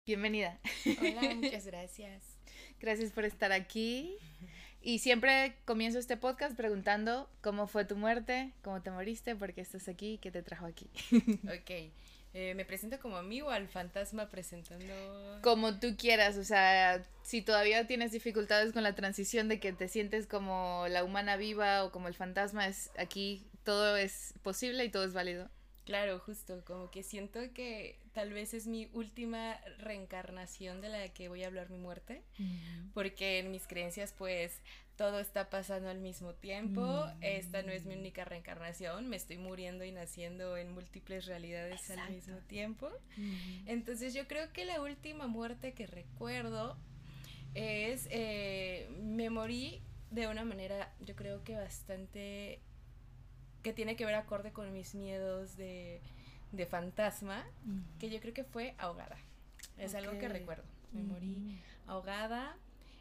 Bienvenida. Hola, muchas gracias. Gracias por estar aquí. Y siempre comienzo este podcast preguntando cómo fue tu muerte, cómo te moriste, por qué estás aquí, qué te trajo aquí. Ok, ¿me presento como a mí o al fantasma presentando? Como tú quieras, o sea, si todavía tienes dificultades con la transición de que te sientes como la humana viva o como el fantasma, es aquí todo es posible y todo es válido. Claro, justo, como que siento que tal vez es mi última reencarnación de la que voy a hablar mi muerte, porque en mis creencias pues todo está pasando al mismo tiempo, esta no es mi única reencarnación, me estoy muriendo y naciendo en múltiples realidades al Exacto. mismo tiempo. Entonces yo creo que la última muerte que recuerdo es, me morí de una manera, yo creo que bastante, que tiene que ver acorde con mis miedos de fantasma, que yo creo que fue ahogada. Es Ok. algo que recuerdo. Me morí ahogada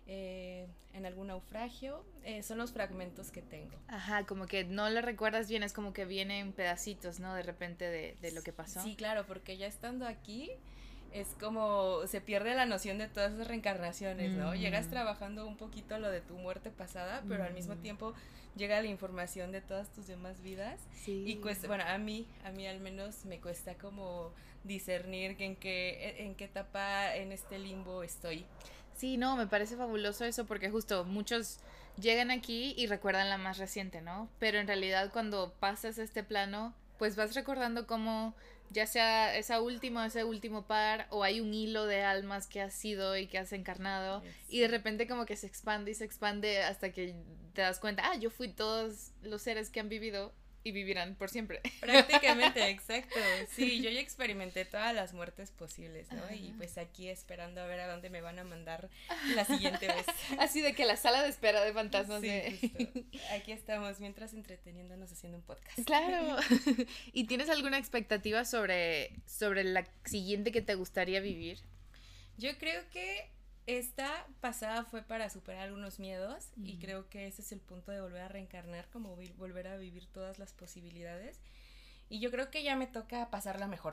en algún naufragio. Son los fragmentos que tengo. Ajá, como que no lo recuerdas bien, es como que vienen pedacitos, ¿no? De repente de lo que pasó. Sí, claro, porque ya estando aquí es como se pierde la noción de todas esas reencarnaciones, ¿no? Llegas Mm, trabajando un poquito lo de tu muerte pasada, pero al mismo mm, tiempo llega la información de todas tus demás vidas y sí. cuesta, bueno, a mí al menos me cuesta como discernir en qué etapa en este limbo estoy. Sí, no, me parece fabuloso eso porque justo muchos llegan aquí y recuerdan la más reciente, ¿no? Pero en realidad cuando pasas a este plano, pues vas recordando cómo ya sea ese último par o hay un hilo de almas que has sido y que has encarnado y de Exacto. repente como que se expande y se expande hasta que te das cuenta, ah, yo fui todos los seres que han vivido y vivirán por siempre. Prácticamente, exacto. Sí, yo ya experimenté todas las muertes posibles, ¿no? Y pues aquí esperando a ver a dónde me van a mandar la siguiente vez. Así de que la sala de espera de fantasmas Sí, de... justo. Aquí estamos mientras entreteniéndonos haciendo un podcast. Claro. ¿Y tienes alguna expectativa sobre la siguiente que te gustaría vivir? Yo creo que esta pasada fue para superar algunos miedos y creo que ese es el punto de volver a reencarnar, como volver a vivir todas las posibilidades. Y yo creo que ya me toca pasarla mejor.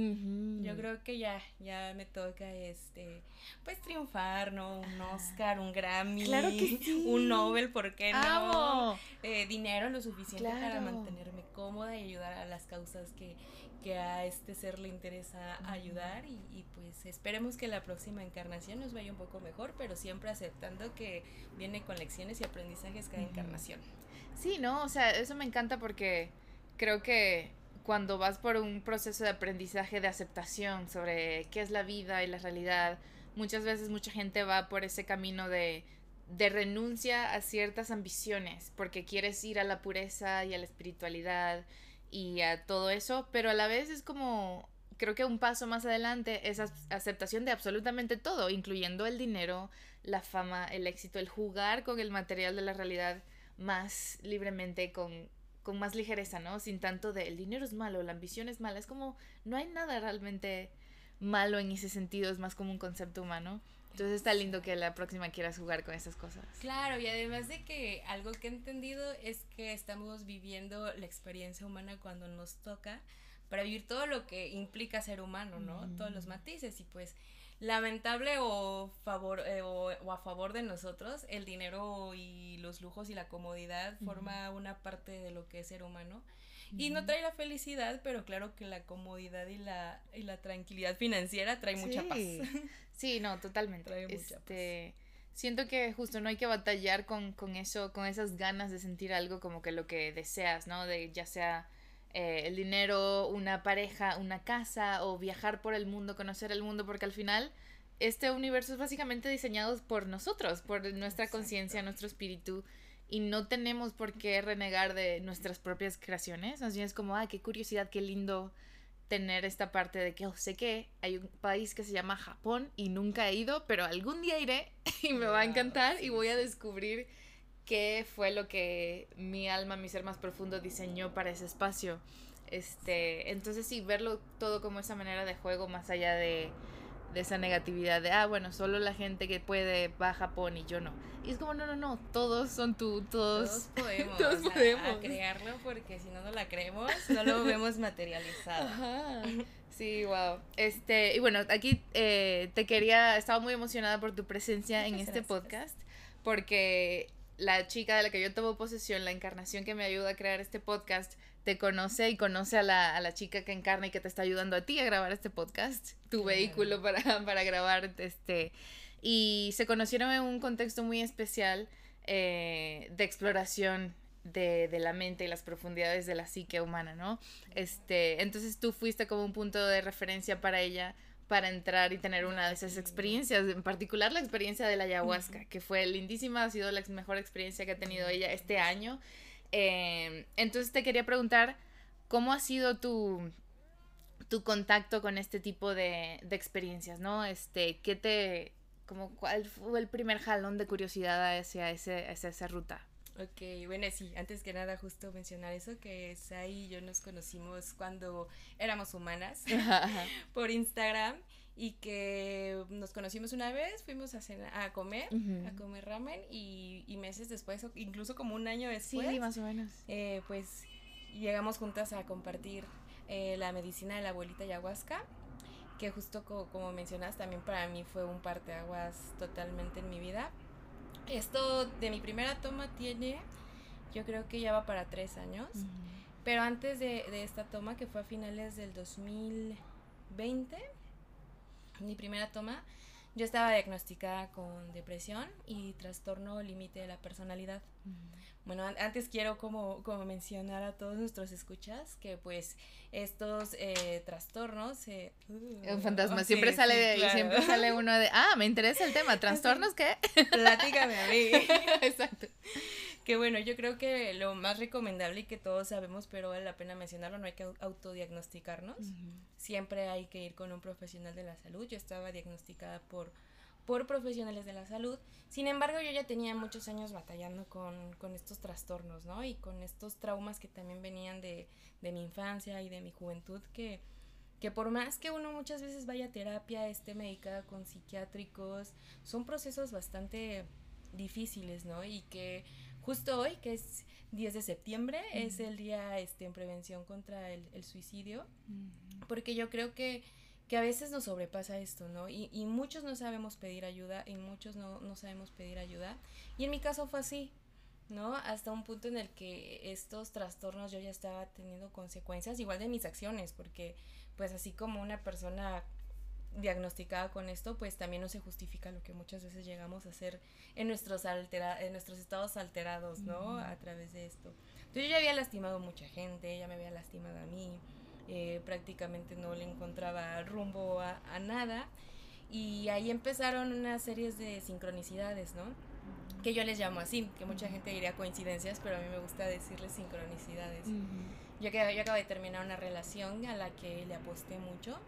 Yo Ujú. creo que ya me toca pues triunfar, ¿no? Un Oscar, un Grammy, Claro que un sí. Nobel, ¿por qué no? Amo. Dinero lo suficiente para Claro. mantenerme cómoda y ayudar a las causas que a este ser le interesa ayudar y pues esperemos que la próxima encarnación nos vaya un poco mejor, pero siempre aceptando que viene con lecciones y aprendizajes cada encarnación. Sí, ¿no? O sea, eso me encanta porque creo que cuando vas por un proceso de aprendizaje, de aceptación sobre qué es la vida y la realidad, muchas veces mucha gente va por ese camino de renuncia a ciertas ambiciones, porque quieres ir a la pureza y a la espiritualidad y a todo eso, pero a la vez es como, creo que un paso más adelante es aceptación de absolutamente todo, incluyendo el dinero, la fama, el éxito, el jugar con el material de la realidad más libremente, con más ligereza, ¿no? Sin tanto de el dinero es malo, la ambición es mala. Es como, no hay nada realmente malo en ese sentido, es más como un concepto humano. Entonces está lindo que la próxima quieras jugar con esas cosas. Claro, y además de que algo que he entendido es que estamos viviendo la experiencia humana cuando nos toca para vivir todo lo que implica ser humano, ¿no? Todos los matices y pues lamentable o a favor de nosotros, el dinero y los lujos y la comodidad forma una parte de lo que es ser humano y no trae la felicidad, pero claro que la comodidad y la tranquilidad financiera trae mucha paz. Sí, sí, no, totalmente. Trae mucha paz. Siento que justo no hay que batallar con eso, con esas ganas de sentir algo como que lo que deseas, ¿no? De ya sea el dinero, una pareja, una casa o viajar por el mundo, conocer el mundo, porque al final este universo es básicamente diseñado por nosotros, por nuestra Exacto. conciencia, nuestro espíritu. Y no tenemos por qué renegar de nuestras propias creaciones. Más bien es como, ah, qué curiosidad, qué lindo tener esta parte de que sé que hay un país que se llama Japón y nunca he ido, pero algún día iré y me va a Wow, encantar y sí, voy a sí. descubrir qué fue lo que mi alma, mi ser más profundo diseñó para ese espacio. Exacto. Entonces sí, verlo todo como esa manera de juego más allá de esa negatividad de, ah, bueno, solo la gente que puede va a Japón y yo no. Y es como, no, no, no, todos son tú, Todos todos, todos podemos podemos. crearlo porque si no, no la creemos, no lo vemos materializado. Ajá. Sí, wow. Y bueno, aquí estaba muy emocionada por tu presencia en este podcast, porque la chica de la que yo tomo posesión, la encarnación que me ayuda a crear este podcast, te conoce y conoce a la chica que encarna y que te está ayudando a ti a grabar este podcast, tu vehículo para grabar y se conocieron en un contexto muy especial de exploración de la mente y las profundidades de la psique humana, ¿no? Entonces tú fuiste como un punto de referencia para ella para entrar y tener una de esas experiencias, en particular la experiencia de la ayahuasca, que fue lindísima, ha sido la mejor experiencia que ha tenido ella este año. Entonces te quería preguntar, ¿cómo ha sido tu contacto con este tipo de experiencias, ¿no? ¿Cuál fue el primer jalón de curiosidad hacia esa ruta? Ok, bueno, sí, antes que nada justo mencionar eso, que Sai y yo nos conocimos cuando éramos humanas por Instagram y que nos conocimos una vez, fuimos a comer ramen y meses después, o incluso como un año después, sí, más o menos, pues llegamos juntas a compartir la medicina de la abuelita ayahuasca, que justo como mencionas también para mí fue un parteaguas totalmente en mi vida. Esto de mi primera toma yo creo que ya va para 3 años, pero antes de esta toma, que fue a finales del 2020, mi primera toma, yo estaba diagnosticada con depresión y trastorno límite de la personalidad. Bueno, antes quiero como mencionar a todos nuestros escuchas que pues estos trastornos... un fantasma, siempre sale claro. Siempre sale uno de, me interesa el tema, ¿trastornos qué? Platícame a mí. Exacto. Que bueno, yo creo que lo más recomendable y que todos sabemos, pero vale la pena mencionarlo, no hay que autodiagnosticarnos. Siempre hay que ir con un profesional de la salud. Yo estaba diagnosticada por profesionales de la salud. Sin embargo, yo ya tenía muchos años batallando con estos trastornos, ¿no? Y con estos traumas que también venían de mi infancia y de mi juventud, que por más que uno muchas veces vaya a terapia, esté medicada con psiquiátricos, son procesos bastante difíciles, ¿no? Y que justo hoy, que es 10 de septiembre, es el día en prevención contra el suicidio, porque yo creo que a veces nos sobrepasa esto, ¿no? Y muchos no sabemos pedir ayuda, y muchos no sabemos pedir ayuda, y en mi caso fue así, ¿no? Hasta un punto en el que estos trastornos yo ya estaba teniendo consecuencias, igual de mis acciones, porque pues así como una persona diagnosticada con esto, pues también no se justifica lo que muchas veces llegamos a hacer en nuestros estados alterados, ¿no? A través de esto. Entonces yo ya había lastimado a mucha gente, ya me había lastimado a mí, prácticamente no le encontraba rumbo a nada, y ahí empezaron una serie de sincronicidades, ¿no? Que yo les llamo así, que mucha gente diría coincidencias, pero a mí me gusta decirles sincronicidades. Yo acabo de terminar una relación a la que le aposté mucho,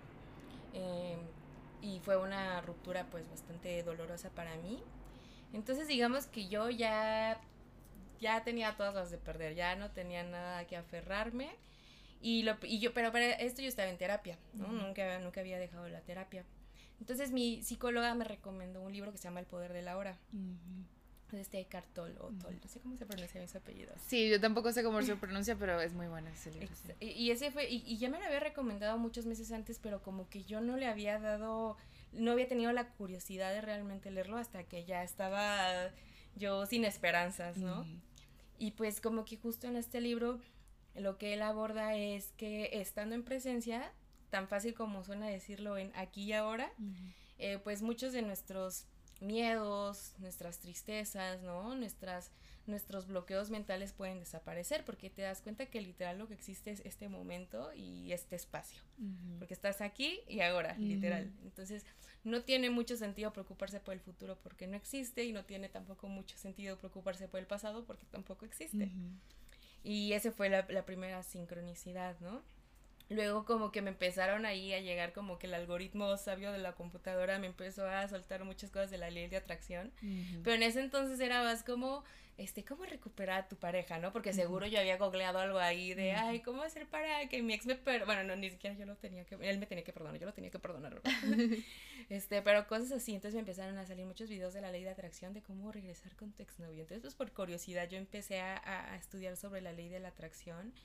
y fue una ruptura pues bastante dolorosa para mí. Entonces digamos que yo ya tenía todas las de perder, ya no tenía nada que aferrarme, pero para esto yo estaba en terapia, ¿no? Nunca había dejado la terapia. Entonces mi psicóloga me recomendó un libro que se llama El poder de la hora. Eckhart Tolle, no sé cómo se pronuncia su apellido. Sí, yo tampoco sé cómo se pronuncia, pero es muy bueno ese libro. Sí. Y ese fue, y ya me lo había recomendado muchos meses antes, pero como que yo no había tenido la curiosidad de realmente leerlo hasta que ya estaba yo sin esperanzas, ¿no? Y pues como que justo en este libro lo que él aborda es que estando en presencia, tan fácil como suena decirlo en aquí y ahora, pues muchos de nuestros miedos, nuestras tristezas, ¿no? Nuestros bloqueos mentales pueden desaparecer, porque te das cuenta que literal lo que existe es este momento y este espacio, porque estás aquí y ahora, literal. Entonces no tiene mucho sentido preocuparse por el futuro porque no existe, y no tiene tampoco mucho sentido preocuparse por el pasado porque tampoco existe. Y esa fue la primera sincronicidad, ¿no? Luego como que me empezaron ahí a llegar como que el algoritmo sabio de la computadora me empezó a soltar muchas cosas de la ley de atracción, pero en ese entonces era más como, ¿cómo recuperar a tu pareja, no? Porque seguro yo había googleado algo ahí de, ay, ¿cómo hacer para que mi ex me bueno, no, ni siquiera él me tenía que perdonar, yo lo tenía que perdonar, ¿verdad? Pero cosas así. Entonces me empezaron a salir muchos videos de la ley de atracción, de cómo regresar con tu exnovio. Entonces pues por curiosidad yo empecé a estudiar sobre la ley de la atracción.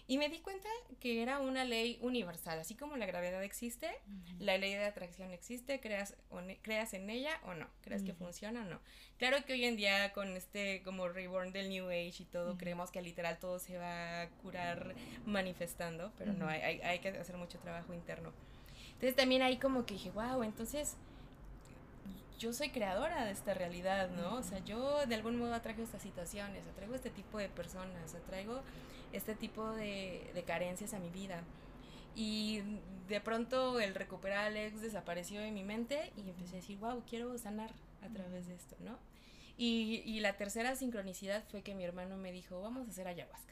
Y me di cuenta que era una ley universal, así como la gravedad existe, la ley de atracción existe, creas en ella o no, creas que funciona o no. Claro que hoy en día con como reborn del New Age y todo, creemos que literal todo se va a curar manifestando, pero no, hay que hacer mucho trabajo interno. Entonces también ahí como que dije, wow, entonces yo soy creadora de esta realidad, ¿no? O sea, yo de algún modo atraigo estas situaciones, atraigo este tipo de personas, atraigo este tipo de carencias a mi vida. Y de pronto el recuperar a Alex desapareció de mi mente y empecé a decir, wow, quiero sanar a través de esto, ¿no? Y la tercera sincronicidad fue que mi hermano me dijo, vamos a hacer ayahuasca.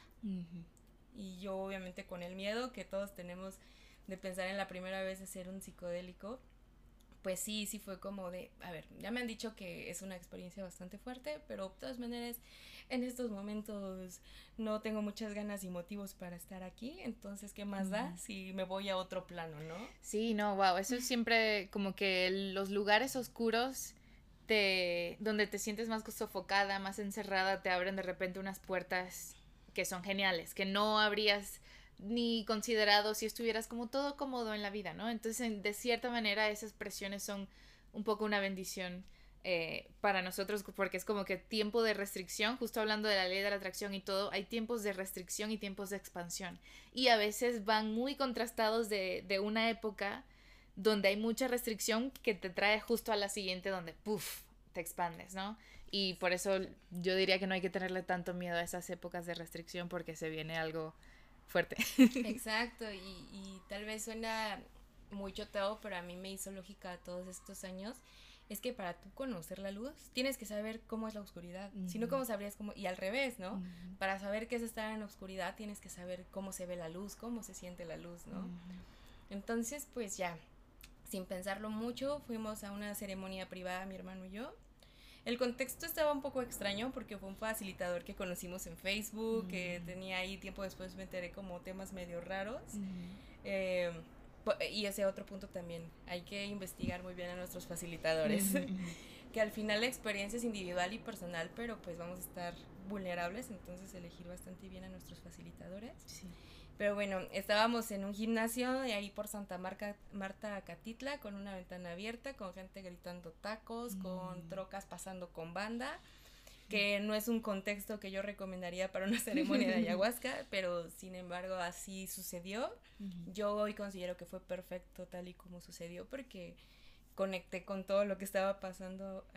Y yo obviamente con el miedo que todos tenemos de pensar en la primera vez de ser un psicodélico, pues sí fue como de, a ver, ya me han dicho que es una experiencia bastante fuerte, pero de todas maneras en estos momentos no tengo muchas ganas y motivos para estar aquí, entonces ¿qué más da si me voy a otro plano, no? Sí, no, wow, eso es siempre como que los lugares oscuros donde te sientes más sofocada, más encerrada, te abren de repente unas puertas que son geniales, que no habrías ni considerado si estuvieras como todo cómodo en la vida, ¿no? Entonces, de cierta manera, esas presiones son un poco una bendición para nosotros, porque es como que tiempo de restricción, justo hablando de la ley de la atracción y todo, hay tiempos de restricción y tiempos de expansión. Y a veces van muy contrastados de una época donde hay mucha restricción que te trae justo a la siguiente donde, puff, te expandes, ¿no? Y por eso yo diría que no hay que tenerle tanto miedo a esas épocas de restricción porque se viene algo fuerte. Exacto, y tal vez suena muy choteo, pero a mí me hizo lógica todos estos años. Es que para tú conocer la luz, tienes que saber cómo es la oscuridad. Si no, ¿cómo sabrías cómo? Y al revés, ¿no? Para saber qué es estar en la oscuridad, tienes que saber cómo se ve la luz, cómo se siente la luz, ¿no? Entonces, pues ya, sin pensarlo mucho, fuimos a una ceremonia privada, mi hermano y yo. El contexto estaba un poco extraño porque fue un facilitador que conocimos en Facebook, que tenía ahí tiempo después me enteré como temas medio raros. Y ese otro punto también, hay que investigar muy bien a nuestros facilitadores, que al final la experiencia es individual y personal, pero pues vamos a estar vulnerables, entonces elegir bastante bien a nuestros facilitadores. Sí. Pero bueno, estábamos en un gimnasio de ahí por Santa Marta, Catitla, con una ventana abierta, con gente gritando tacos, con trocas pasando con banda, que no es un contexto que yo recomendaría para una ceremonia de ayahuasca, pero sin embargo así sucedió. Yo hoy considero que fue perfecto tal y como sucedió, porque conecté con todo lo que estaba pasando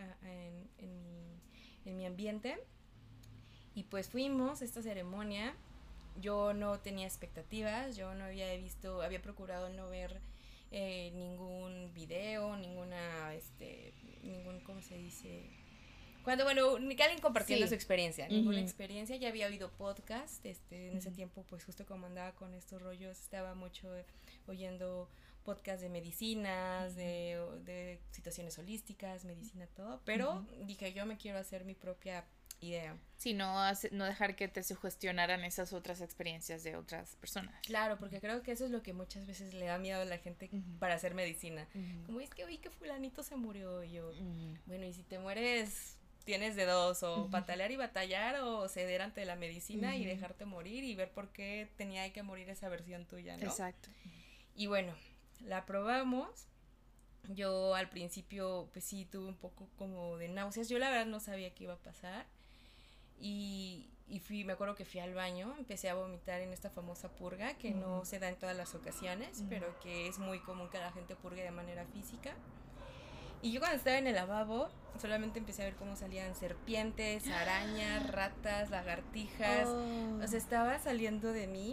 en mi ambiente. Y pues fuimos a esta ceremonia. Yo no tenía expectativas, yo no había procurado no ver ningún video, ningún, ¿cómo se dice? Alguien compartiendo su experiencia, ninguna experiencia, ya había oído podcast, en ese tiempo, pues justo como andaba con estos rollos, estaba mucho oyendo podcast de medicinas, de situaciones holísticas, medicina, todo, pero dije, yo me quiero hacer mi propia idea. Sí, no dejar que te sugestionaran esas otras experiencias de otras personas. Claro, porque creo que eso es lo que muchas veces le da miedo a la gente para hacer medicina. Como es que oí que fulanito se murió, y yo, bueno, y si te mueres, tienes de dos, o patalear y batallar, o ceder ante la medicina y dejarte morir y ver por qué tenía que morir esa versión tuya, ¿no? Exacto. Y bueno, la probamos. Yo al principio, pues sí, tuve un poco como de náuseas. Yo la verdad no sabía qué iba a pasar. Y me acuerdo que fui al baño, empecé a vomitar en esta famosa purga, que no se da en todas las ocasiones, pero que es muy común que la gente purgue de manera física. Y yo cuando estaba en el lavabo, solamente empecé a ver cómo salían serpientes, arañas, ratas, lagartijas. O sea, estaba saliendo de mí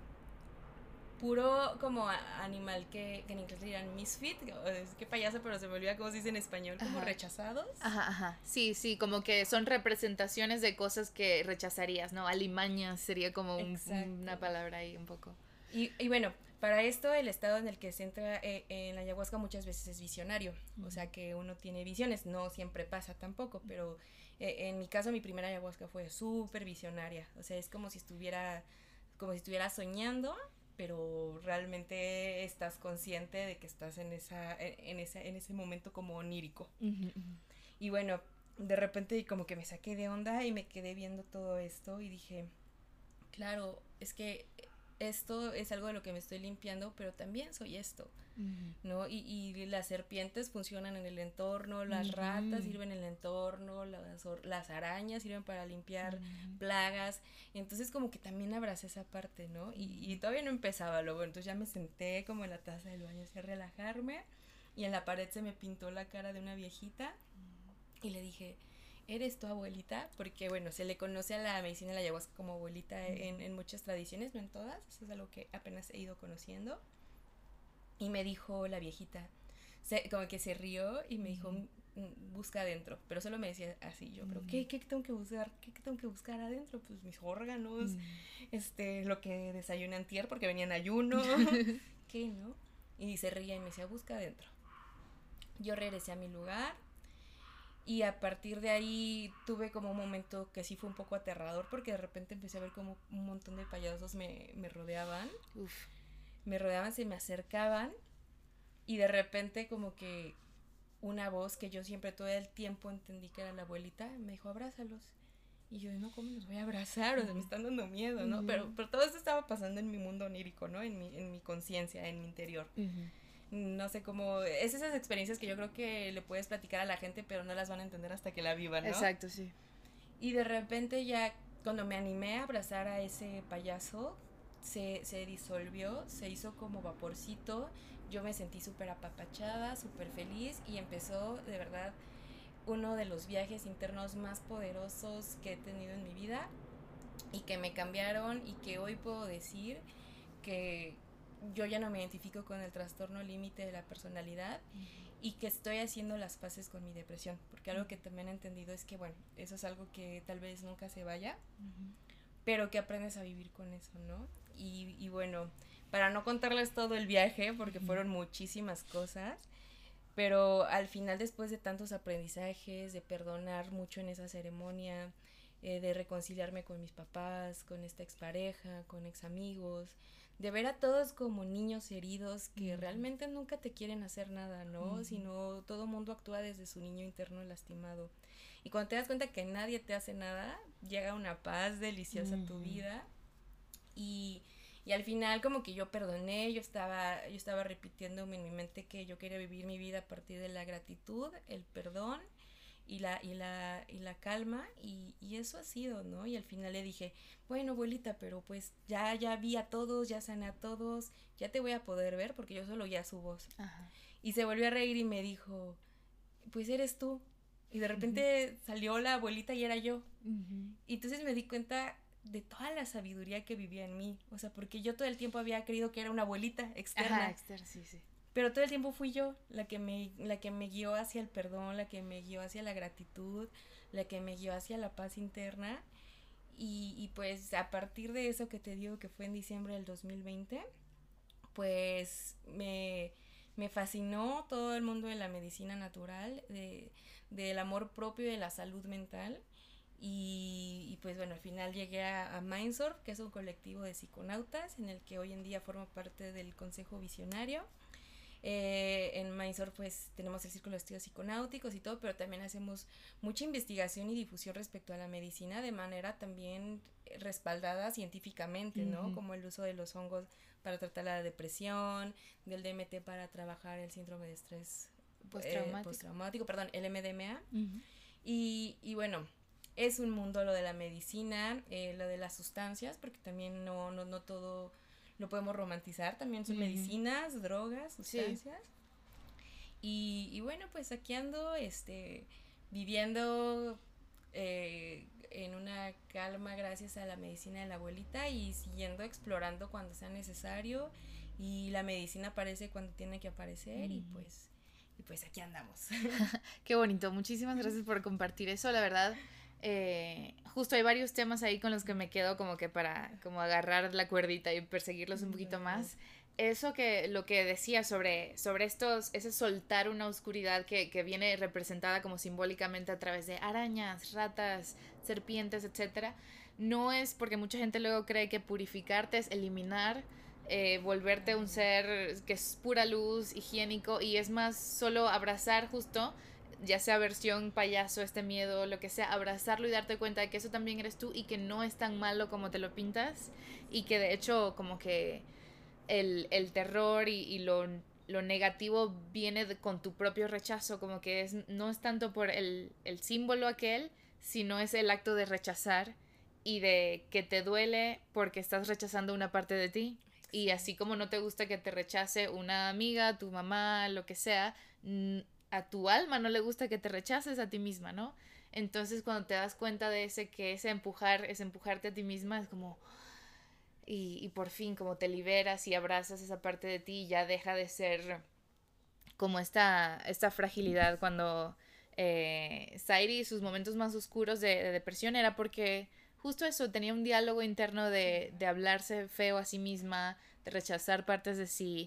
puro como animal que en inglés dirían misfit, qué payaso, pero se me olvida cómo se dice en español, como rechazados. Ajá. Sí, como que son representaciones de cosas que rechazarías, ¿no? Alimañas sería como una palabra ahí un poco. Y bueno, para esto el estado en el que se entra en la ayahuasca muchas veces es visionario, o sea que uno tiene visiones, no siempre pasa tampoco, pero en mi caso mi primera ayahuasca fue súper visionaria, o sea es como si estuviera soñando, pero realmente estás consciente de que estás en ese momento como onírico. Y bueno, de repente como que me saqué de onda y me quedé viendo todo esto y dije, claro, es que esto es algo de lo que me estoy limpiando, pero también soy esto, ¿no? Y las serpientes funcionan en el entorno, las ratas sirven en el entorno, las arañas sirven para limpiar plagas, entonces como que también abracé esa parte, ¿no? Y todavía no empezaba luego, entonces ya me senté como en la taza del baño así a relajarme, y en la pared se me pintó la cara de una viejita, y le dije, ¿eres tu abuelita? Porque bueno, se le conoce a la medicina de la ayahuasca como abuelita en muchas tradiciones, no en todas, eso es algo que apenas he ido conociendo. Y me dijo la viejita, como que se rió y me dijo, busca adentro, pero solo me decía así, yo, pero ¿qué tengo que buscar? ¿Qué tengo que buscar adentro? Pues mis órganos, lo que desayuné antier porque venía en ayuno, ¿qué, no? Y se ría y me decía, busca adentro. Yo regresé a mi lugar. Y a partir de ahí tuve como un momento que sí fue un poco aterrador, porque de repente empecé a ver como un montón de payasos me rodeaban. Uf. Me rodeaban, se me acercaban, y de repente como que una voz que yo siempre todo el tiempo entendí que era la abuelita, me dijo, abrázalos. Y yo, no, ¿cómo los voy a abrazar? O sea, me están dando miedo, ¿no? Pero todo esto estaba pasando en mi mundo onírico, ¿no? En mi conciencia, en mi interior. No sé cómo, es esas experiencias que yo creo que le puedes platicar a la gente, pero no las van a entender hasta que la vivan, ¿no? Exacto, sí. Y de repente ya cuando me animé a abrazar a ese payaso, se disolvió, se hizo como vaporcito, yo me sentí súper apapachada, súper feliz, y empezó de verdad uno de los viajes internos más poderosos que he tenido en mi vida, y que me cambiaron, y que hoy puedo decir que yo ya no me identifico con el trastorno límite de la personalidad, y que estoy haciendo las paces con mi depresión, porque algo que también he entendido es que, bueno, eso es algo que tal vez nunca se vaya, pero que aprendes a vivir con eso, ¿no? Y bueno, para no contarles todo el viaje, porque fueron muchísimas cosas, pero al final, después de tantos aprendizajes, de perdonar mucho en esa ceremonia, de reconciliarme con mis papás, con esta expareja, con ex amigos, de ver a todos como niños heridos que realmente nunca te quieren hacer nada, ¿no? Sino todo mundo actúa desde su niño interno lastimado. Y cuando te das cuenta que nadie te hace nada, llega una paz deliciosa a tu vida. Y al final como que yo perdoné, yo estaba repitiéndome en mi mente que yo quería vivir mi vida a partir de la gratitud, el perdón y la calma, y eso ha sido, ¿no? Y al final le dije, bueno, abuelita, pero pues ya vi a todos, ya sané a todos, ya te voy a poder ver, porque yo solo oía su voz. Ajá. Y se volvió a reír y me dijo, pues eres tú. Y de repente salió la abuelita y era yo. Y entonces me di cuenta de toda la sabiduría que vivía en mí, o sea, porque yo todo el tiempo había creído que era una abuelita externa. Ajá, externa, sí. Pero todo el tiempo fui yo la que me guió hacia el perdón, la que me guió hacia la gratitud, la que me guió hacia la paz interna. Y pues a partir de eso que te digo que fue en diciembre del 2020, pues me fascinó todo el mundo de la medicina natural, del amor propio y de la salud mental. Y pues bueno, al final llegué a Mindsurf, que es un colectivo de psiconautas en el que hoy en día formo parte del Consejo Visionario. En Mindsurf pues tenemos el círculo de estudios psiconáuticos y todo, pero también hacemos mucha investigación y difusión respecto a la medicina de manera también respaldada científicamente, ¿no? Como el uso de los hongos para tratar la depresión, del DMT para trabajar el síndrome de estrés postraumático, el MDMA. Y bueno, es un mundo lo de la medicina, lo de las sustancias, porque también no todo lo podemos romantizar, también son medicinas, drogas, sustancias. Sí. Y bueno, pues aquí ando, viviendo en una calma gracias a la medicina de la abuelita, y siguiendo explorando cuando sea necesario, y la medicina aparece cuando tiene que aparecer, y pues aquí andamos. Qué bonito, muchísimas gracias por compartir eso, la verdad. Justo hay varios temas ahí con los que me quedo como que para como agarrar la cuerdita y perseguirlos un poquito más. Eso lo que decía sobre ese soltar una oscuridad que viene representada como simbólicamente a través de arañas, ratas, serpientes, etcétera, no es porque mucha gente luego cree que purificarte es eliminar, volverte un ser que es pura luz, higiénico, y es más solo abrazar justo ya sea versión payaso, este miedo, lo que sea, abrazarlo y darte cuenta de que eso también eres tú y que no es tan malo como te lo pintas y que de hecho como que el terror y lo negativo viene con tu propio rechazo, como que no es tanto por el símbolo aquel, sino es el acto de rechazar y de que te duele porque estás rechazando una parte de ti. Y así como no te gusta que te rechace una amiga, tu mamá, lo que sea, a tu alma no le gusta que te rechaces a ti misma, ¿no? Entonces cuando te das cuenta de que ese empujarte a ti misma, es como, y por fin como te liberas y abrazas esa parte de ti y ya deja de ser como esta fragilidad cuando Sairi sus momentos más oscuros de depresión era porque justo eso, tenía un diálogo interno de hablarse feo a sí misma, de rechazar partes de sí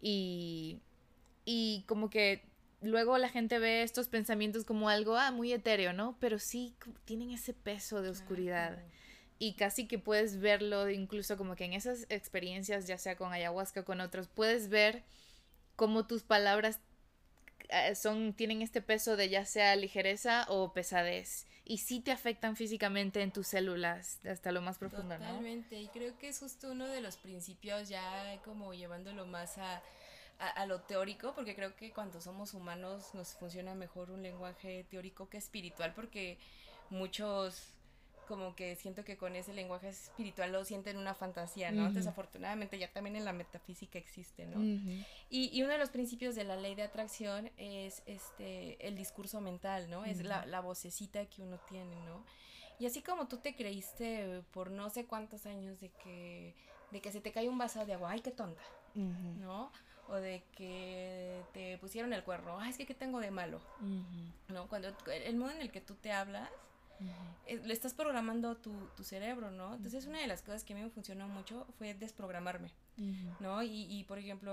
y como que luego la gente ve estos pensamientos como algo muy etéreo, ¿no? Pero sí tienen ese peso de oscuridad. Claro. Y casi que puedes verlo incluso como que en esas experiencias, ya sea con ayahuasca o con otros, puedes ver cómo tus palabras tienen este peso de ya sea ligereza o pesadez. Y sí te afectan físicamente en tus células hasta lo más profundo, ¿no? Totalmente, y creo que es justo uno de los principios ya como llevándolo más a lo teórico, porque creo que cuando somos humanos nos funciona mejor un lenguaje teórico que espiritual, porque muchos como que siento que con ese lenguaje espiritual lo sienten una fantasía, ¿no? Desafortunadamente ya también en la metafísica existe, ¿no? Y uno de los principios de la ley de atracción es el discurso mental, ¿no? Es la vocecita que uno tiene, ¿no? Y así como tú te creíste por no sé cuántos años de que se te cae un vaso de agua, ay, qué tonta, ¿no? O de que te pusieron el cuerno, ay, es que ¿qué tengo de malo? ¿No? Cuando el modo en el que tú te hablas, le estás programando tu cerebro, ¿no? Entonces una de las cosas que a mí me funcionó mucho fue desprogramarme, ¿no? Y por ejemplo,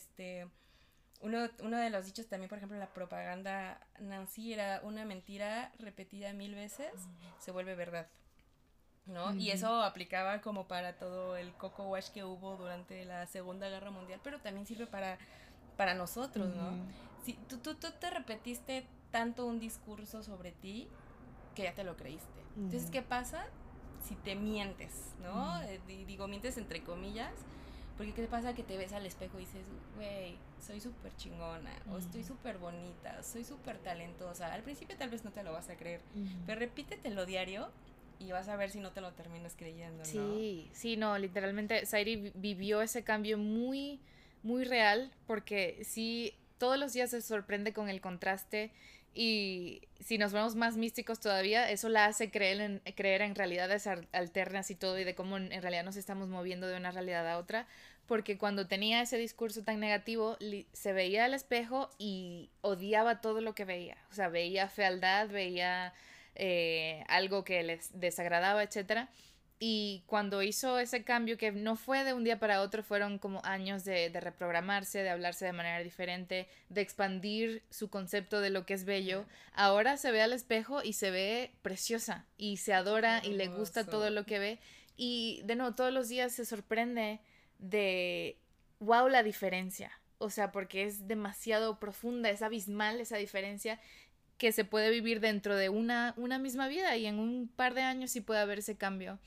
uno de los dichos también, por ejemplo, la propaganda nazi era una mentira repetida 1000 veces, se vuelve verdad, ¿no? Y eso aplicaba como para todo el coco wash que hubo durante la Segunda Guerra Mundial, pero también sirve para nosotros, ¿no? Si tú te repetiste tanto un discurso sobre ti que ya te lo creíste. Entonces, ¿qué pasa? Si te mientes, ¿no? Digo, mientes entre comillas, porque ¿qué pasa? Que te ves al espejo y dices, güey, soy súper chingona, o estoy súper bonita, soy súper talentosa. Al principio tal vez no te lo vas a creer, pero repítetelo diario y vas a ver si no te lo terminas creyendo, ¿no? Sí, no, literalmente Sairi vivió ese cambio muy, muy real, porque sí, todos los días se sorprende con el contraste. Y si nos vemos más místicos todavía, eso la hace creer en realidades alternas y todo, y de cómo en realidad nos estamos moviendo de una realidad a otra, porque cuando tenía ese discurso tan negativo, se veía al espejo y odiaba todo lo que veía. O sea, veía fealdad, veía algo que les desagradaba, etcétera. Y cuando hizo ese cambio, que no fue de un día para otro, fueron como años de reprogramarse, de hablarse de manera diferente, de expandir su concepto de lo que es bello, ahora se ve al espejo y se ve preciosa y se adora y le gusta todo lo que ve. Y de nuevo, todos los días se sorprende de, wow, la diferencia. O sea, porque es demasiado profunda, es abismal esa diferencia que se puede vivir dentro de una misma vida, y en un par de años sí puede haber ese cambio.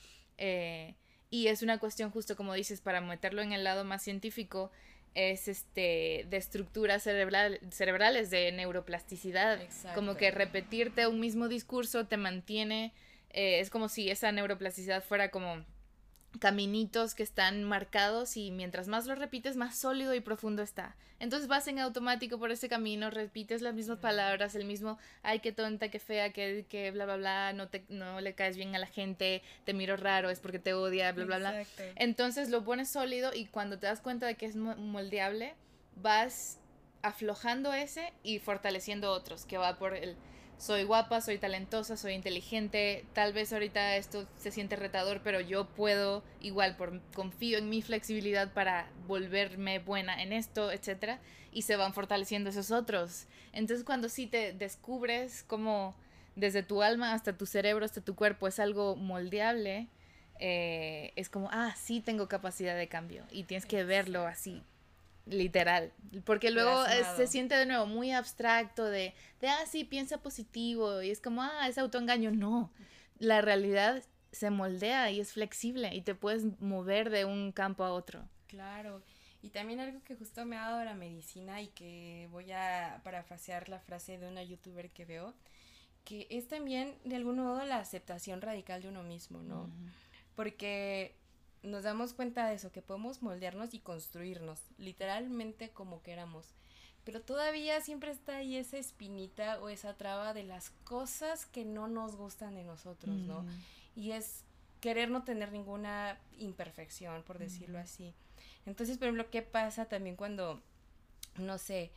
Y es una cuestión, justo como dices, para meterlo en el lado más científico, es de estructuras cerebrales, de neuroplasticidad. Exacto. Como que repetirte un mismo discurso te mantiene, es como si esa neuroplasticidad fuera como caminitos que están marcados, y mientras más lo repites, más sólido y profundo está. Entonces vas en automático por ese camino, repites las mismas palabras, el mismo, ay, qué tonta, qué fea, que bla, bla, bla, no le caes bien a la gente, te miro raro, es porque te odia, bla, bla, bla. Exacto. Entonces lo pones sólido, y cuando te das cuenta de que es moldeable, vas aflojando ese y fortaleciendo otros, que va por el... Soy guapa, soy talentosa, soy inteligente, tal vez ahorita esto se siente retador, pero yo puedo, igual, confío en mi flexibilidad para volverme buena en esto, etcétera, y se van fortaleciendo esos otros. Entonces, cuando sí te descubres como desde tu alma hasta tu cerebro, hasta tu cuerpo, es algo moldeable, es como, sí tengo capacidad de cambio, y tienes que verlo así, Literal, porque luego Plasmado. se siente de nuevo muy abstracto sí, piensa positivo y es como, es autoengaño. No, la realidad se moldea y es flexible y te puedes mover de un campo a otro. Claro. Y también algo que justo me ha dado la medicina y que voy a parafrasear la frase de una youtuber que veo, que es también de algún modo la aceptación radical de uno mismo, ¿no? Porque nos damos cuenta de eso, que podemos moldearnos y construirnos, literalmente como queramos. Pero todavía siempre está ahí esa espinita o esa traba de las cosas que no nos gustan de nosotros, ¿no? Y es querer no tener ninguna imperfección, por decirlo así. Entonces, por ejemplo, ¿qué pasa también cuando, no sé,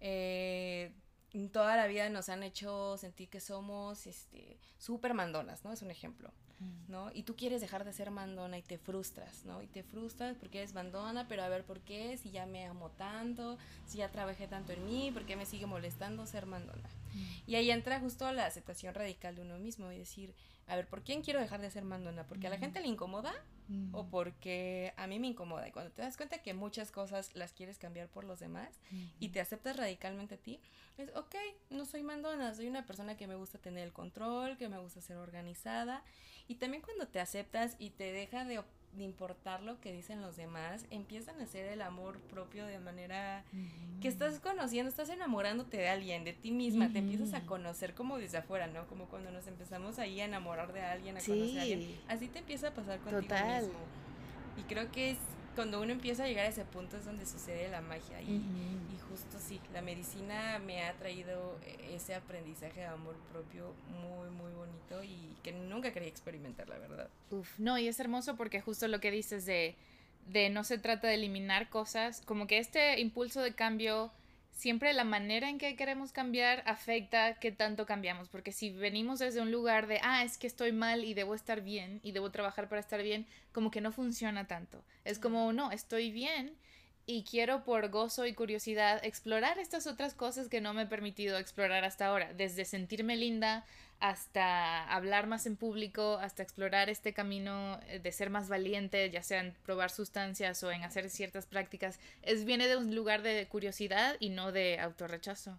toda la vida nos han hecho sentir que somos súper mandonas, ¿no? Es un ejemplo, ¿no? Y tú quieres dejar de ser mandona y te frustras, ¿no? Y te frustras porque eres mandona, pero a ver por qué, si ya me amo tanto, si ya trabajé tanto en mí, ¿por qué me sigue molestando ser mandona? Y ahí entra justo la aceptación radical de uno mismo y decir, a ver, ¿por quién quiero dejar de ser mandona? ¿Porque a la gente le incomoda? ¿O porque a mí me incomoda? Y cuando te das cuenta que muchas cosas las quieres cambiar por los demás y te aceptas radicalmente a ti, es ok, no soy mandona, soy una persona que me gusta tener el control, que me gusta ser organizada. Y también cuando te aceptas y te deja de importar lo que dicen los demás, empiezan a hacer el amor propio de manera que estás conociendo, estás enamorándote de alguien, de ti misma, te empiezas a conocer como desde afuera, ¿no? Como cuando nos empezamos ahí a enamorar de alguien, a conocer a alguien, así te empieza a pasar contigo mismo. Y creo que es cuando uno empieza a llegar a ese punto es donde sucede la magia y justo sí, la medicina me ha traído ese aprendizaje de amor propio muy, muy bonito y que nunca quería experimentar, la verdad. No, y es hermoso porque justo lo que dices de no se trata de eliminar cosas, como que este impulso de cambio, siempre la manera en que queremos cambiar afecta qué tanto cambiamos, porque si venimos desde un lugar de, es que estoy mal y debo estar bien y debo trabajar para estar bien, como que no funciona tanto. Es como, no, estoy bien y quiero por gozo y curiosidad explorar estas otras cosas que no me he permitido explorar hasta ahora, desde sentirme linda hasta hablar más en público, hasta explorar este camino de ser más valiente, ya sea en probar sustancias o en hacer ciertas prácticas, viene de un lugar de curiosidad y no de autorrechazo.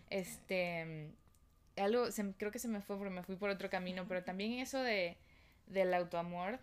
Creo que se me fue porque me fui por otro camino, pero también eso del autoamor,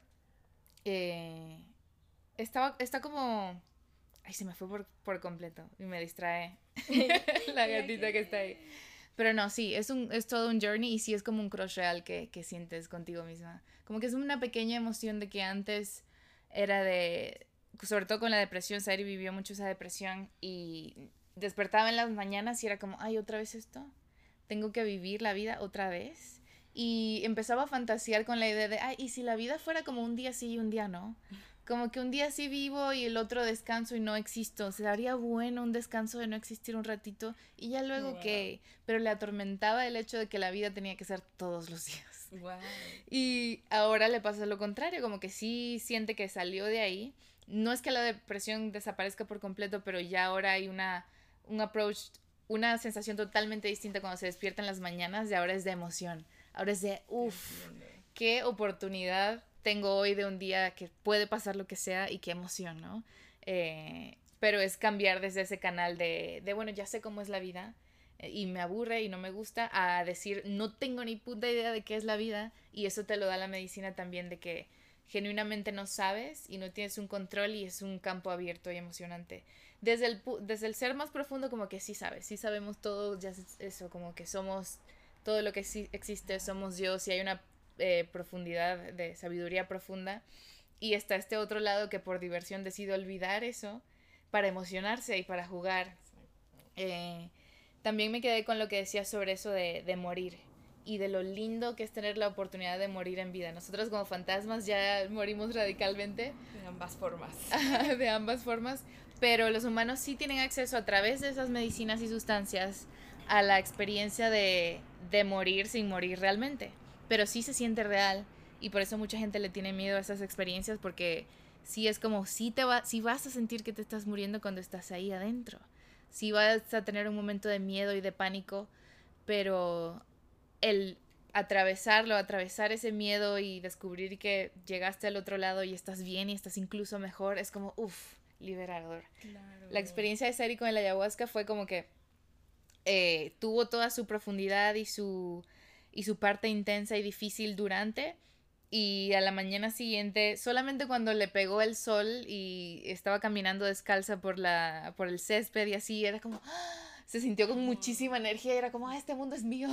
está como... Ay, se me fue por completo y me distrae la gatita que está ahí. Pero no, sí, es todo un journey y sí es como un crush real que sientes contigo misma. Como que es una pequeña emoción de que antes era sobre todo con la depresión, Sairi vivió mucho esa depresión y despertaba en las mañanas y era como, otra vez esto, tengo que vivir la vida otra vez. Y empezaba a fantasear con la idea de, ¿y si la vida fuera como un día sí y un día no? Como que un día sí vivo y el otro descanso y no existo. Sería bueno un descanso de no existir un ratito y ya luego qué. Pero le atormentaba el hecho de que la vida tenía que ser todos los días. Y ahora le pasa lo contrario, como que sí siente que salió de ahí. No es que la depresión desaparezca por completo, pero ya ahora hay un approach, una sensación totalmente distinta cuando se despierta en las mañanas y ahora es de emoción. Ahora es de, qué oportunidad tengo hoy de un día que puede pasar lo que sea y qué emoción, ¿no? Pero es cambiar desde ese canal bueno, ya sé cómo es la vida y me aburre y no me gusta, a decir, no tengo ni puta idea de qué es la vida y eso te lo da la medicina también, de que genuinamente no sabes y no tienes un control y es un campo abierto y emocionante. Desde el ser más profundo como que sí sabes, sí sabemos todo, ya es eso, como que somos todo lo que existe, somos Dios y hay una profundidad de sabiduría profunda y está este otro lado que por diversión decide olvidar eso para emocionarse y para jugar. También me quedé con lo que decías sobre eso de morir y de lo lindo que es tener la oportunidad de morir en vida. Nosotros como fantasmas ya morimos radicalmente. De ambas formas. De ambas formas, pero los humanos sí tienen acceso a través de esas medicinas y sustancias a la experiencia de morir sin morir realmente. Pero sí se siente real y por eso mucha gente le tiene miedo a esas experiencias, porque sí es como sí vas a sentir que te estás muriendo cuando estás ahí adentro. Sí vas a tener un momento de miedo y de pánico, pero el atravesar ese miedo y descubrir que llegaste al otro lado y estás bien y estás incluso mejor, es como, liberador. Claro. La experiencia de Sari con el ayahuasca fue como que tuvo toda su profundidad y su parte intensa y difícil durante, y a la mañana siguiente, solamente cuando le pegó el sol y estaba caminando descalza por el césped y así, era como, se sintió con muchísima energía y era como, este mundo es mío.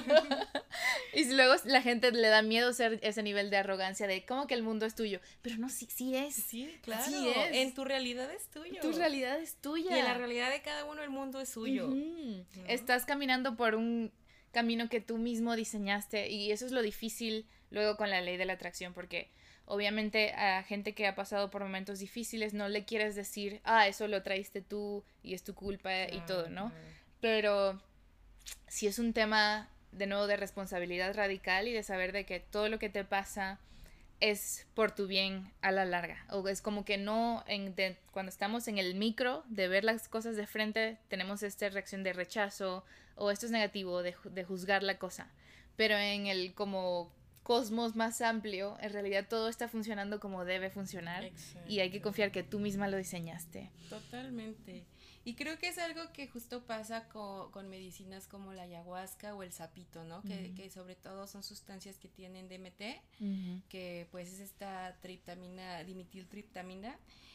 Y luego la gente le da miedo ser ese nivel de arrogancia de, ¿cómo que el mundo es tuyo? Pero no, sí es. Sí, claro. Sí es. En tu realidad es tuyo. Tu realidad es tuya. Y en la realidad de cada uno el mundo es suyo. ¿No? Estás caminando por un camino que tú mismo diseñaste, y eso es lo difícil luego con la ley de la atracción, porque obviamente a gente que ha pasado por momentos difíciles no le quieres decir, eso lo traíste tú y es tu culpa y todo, ¿no? Pero sí es un tema de nuevo de responsabilidad radical y de saber de que todo lo que te pasa es por tu bien a la larga. O es como que no, cuando estamos en el micro de ver las cosas de frente, tenemos esta reacción de rechazo o esto es negativo, de juzgar la cosa. Pero en el como cosmos más amplio, en realidad todo está funcionando como debe funcionar. Exacto. Y hay que confiar que tú misma lo diseñaste. Totalmente. Y creo que es algo que justo pasa con medicinas como la ayahuasca o el sapito, ¿no? Que sobre todo son sustancias que tienen DMT, que pues es esta triptamina, dimetiltriptamina,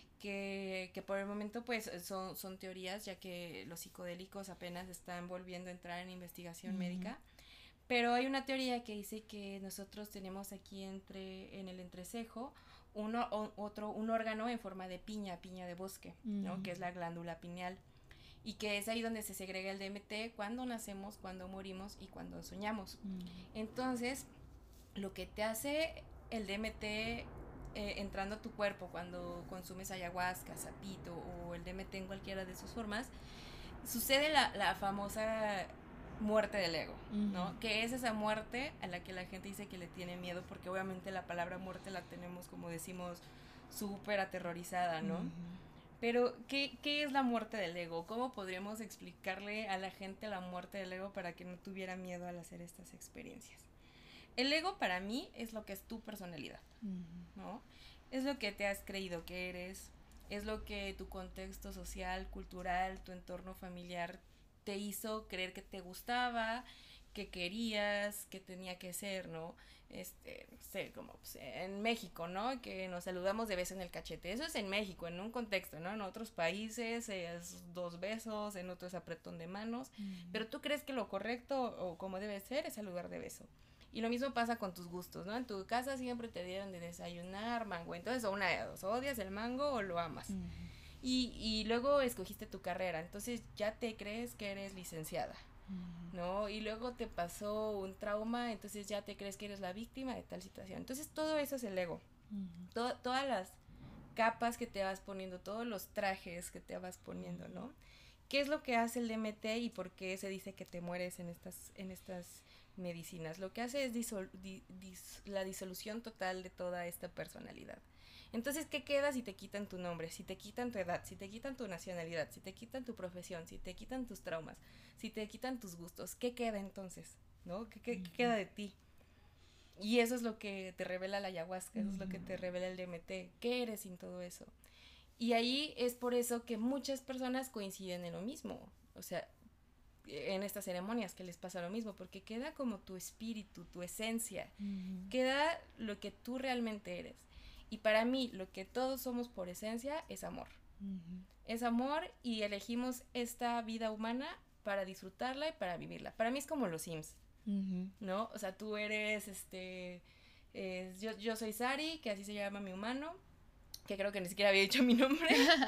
que por el momento pues son teorías, ya que los psicodélicos apenas están volviendo a entrar en investigación médica. Pero hay una teoría que dice que nosotros tenemos aquí en el entrecejo un órgano en forma de piña de bosque, ¿no? Que es la glándula pineal, y que es ahí donde se segrega el DMT cuando nacemos, cuando morimos y cuando soñamos. Entonces, lo que te hace el DMT entrando a tu cuerpo cuando consumes ayahuasca, sapito o el DMT en cualquiera de sus formas, sucede la famosa muerte del ego, ¿no? Que es esa muerte a la que la gente dice que le tiene miedo, porque obviamente la palabra muerte la tenemos, como decimos, súper aterrorizada, ¿no? Pero, ¿qué es la muerte del ego? ¿Cómo podríamos explicarle a la gente la muerte del ego para que no tuviera miedo al hacer estas experiencias? El ego para mí es lo que es tu personalidad, ¿no? Es lo que te has creído que eres, es lo que tu contexto social, cultural, tu entorno familiar te hizo creer que te gustaba, que querías, que tenía que ser, ¿no? No sé, como pues, en México, ¿no? Que nos saludamos de beso en el cachete. Eso es en México, en un contexto, ¿no? En otros países es 2 besos, en otros apretón de manos. Pero tú crees que lo correcto o como debe ser es saludar de beso. Y lo mismo pasa con tus gustos, ¿no? En tu casa siempre te dieron de desayunar mango. Entonces, una de dos, odias el mango o lo amas. Y luego escogiste tu carrera, entonces ya te crees que eres licenciada, ¿no? Y luego te pasó un trauma, entonces ya te crees que eres la víctima de tal situación. Entonces todo eso es el ego. Todas las capas que te vas poniendo, todos los trajes que te vas poniendo, ¿no? ¿Qué es lo que hace el DMT y por qué se dice que te mueres en estas medicinas? Lo que hace es la disolución total de toda esta personalidad. Entonces, ¿qué queda si te quitan tu nombre, si te quitan tu edad, si te quitan tu nacionalidad, si te quitan tu profesión, si te quitan tus traumas, si te quitan tus gustos? ¿Qué queda entonces? ¿No? ¿Qué queda de ti? Y eso es lo que te revela la ayahuasca, eso es lo que te revela el DMT. ¿Qué eres sin todo eso? Y ahí es por eso que muchas personas coinciden en lo mismo. O sea, en estas ceremonias que les pasa lo mismo, porque queda como tu espíritu, tu esencia. Queda lo que tú realmente eres. Y para mí, lo que todos somos por esencia es amor. Es amor, y elegimos esta vida humana para disfrutarla y para vivirla. Para mí es como los Sims, ¿no? O sea, tú eres, yo soy Sari, que así se llama mi humano, que creo que ni siquiera había dicho mi nombre.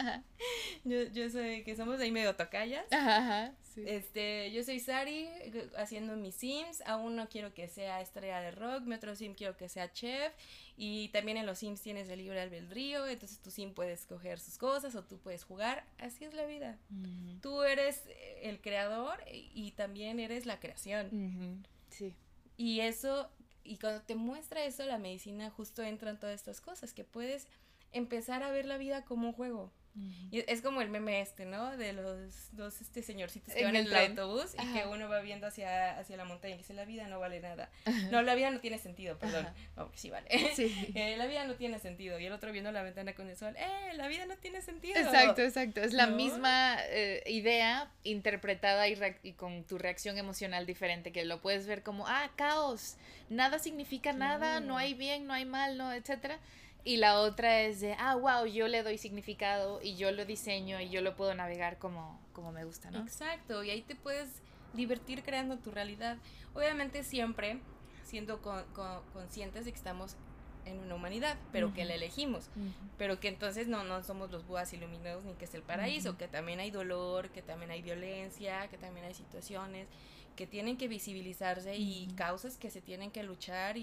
yo soy, que somos ahí medio tocayas. Sí. Yo soy Sari, haciendo mis Sims. A uno quiero que sea estrella de rock, mi otro Sim quiero que sea chef. Y también en los Sims tienes el libre albedrío, entonces tu Sim puede escoger sus cosas o tú puedes jugar. Así es la vida. Tú eres el creador y también eres la creación. Sí. Y eso, y cuando te muestra eso, la medicina justo entra en todas estas cosas, que puedes empezar a ver la vida como un juego, Y es como el meme ¿no? De los dos señorcitos que En van en el el tren. autobús y que Ajá. uno va viendo hacia la montaña y dice, la vida no vale nada. No, la vida no tiene sentido, perdón. Ajá. No, que sí vale. Sí. La vida no tiene sentido. Y el otro viendo la ventana con el sol, la vida no tiene sentido. Exacto, exacto. Es la ¿No? misma idea interpretada y con tu reacción emocional diferente, que lo puedes ver como, caos, nada significa nada, no Claro. hay bien, no hay mal, no, etcétera. Y la otra es de, wow, yo le doy significado y yo lo diseño y yo lo puedo navegar como me gusta, ¿no? Exacto, y ahí te puedes divertir creando tu realidad. Obviamente siempre siendo conscientes de que estamos en una humanidad, pero que la elegimos, pero que entonces no somos los búhos iluminados ni que es el paraíso, que también hay dolor, que también hay violencia, que también hay situaciones que tienen que visibilizarse y causas que se tienen que luchar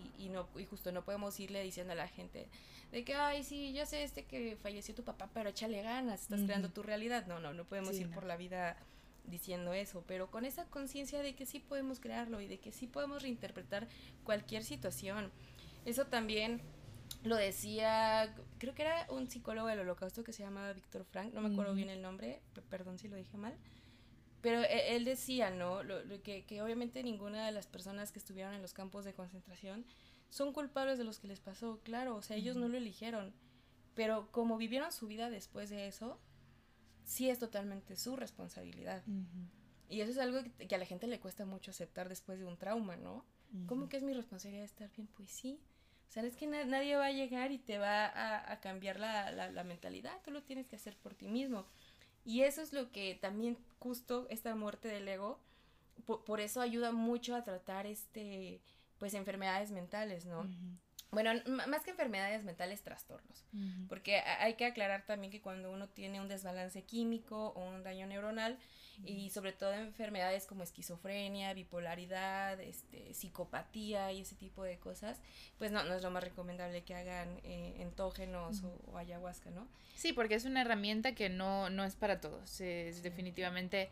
y justo no podemos irle diciendo a la gente de que, ay, sí, ya sé que falleció tu papá, pero échale ganas, estás creando tu realidad. No podemos ir por la vida diciendo eso, pero con esa conciencia de que sí podemos crearlo y de que sí podemos reinterpretar cualquier situación. Eso también lo decía, creo que era un psicólogo del Holocausto que se llamaba Víctor Frank, no me acuerdo bien el nombre, perdón si lo dije mal, pero él decía, ¿no? Que obviamente ninguna de las personas que estuvieron en los campos de concentración son culpables de los que les pasó, claro, o sea, ellos no lo eligieron, pero como vivieron su vida después de eso, sí es totalmente su responsabilidad. Y eso es algo que a la gente le cuesta mucho aceptar después de un trauma, ¿no? ¿Cómo que es mi responsabilidad estar bien? Pues sí. O sea, es que nadie va a llegar y te va a cambiar la mentalidad, tú lo tienes que hacer por ti mismo. Y eso es lo que también justo esta muerte del ego, por eso ayuda mucho a tratar pues enfermedades mentales, ¿no? Bueno, más que enfermedades mentales, trastornos. Porque hay que aclarar también que cuando uno tiene un desbalance químico o un daño neuronal, y sobre todo enfermedades como esquizofrenia, bipolaridad, psicopatía y ese tipo de cosas, pues no es lo más recomendable que hagan entógenos o ayahuasca, ¿no? Sí, porque es una herramienta que no es para todos. Es definitivamente...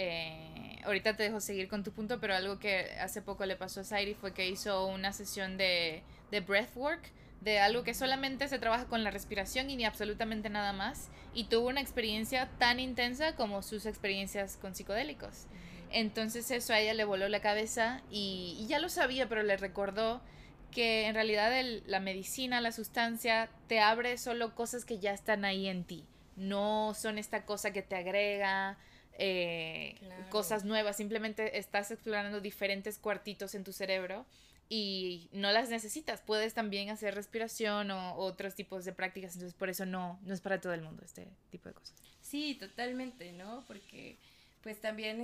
ahorita te dejo seguir con tu punto, pero algo que hace poco le pasó a Sairi fue que hizo una sesión de breathwork, de algo que solamente se trabaja con la respiración y ni absolutamente nada más, y tuvo una experiencia tan intensa como sus experiencias con psicodélicos. Entonces eso a ella le voló la cabeza y ya lo sabía, pero le recordó que en realidad la medicina, la sustancia, te abre solo cosas que ya están ahí en ti. No son esta cosa que te agrega cosas nuevas, simplemente estás explorando diferentes cuartitos en tu cerebro y no las necesitas. Puedes también hacer respiración o otros tipos de prácticas, entonces por eso no es para todo el mundo este tipo de cosas. Sí, totalmente, ¿no? Porque pues también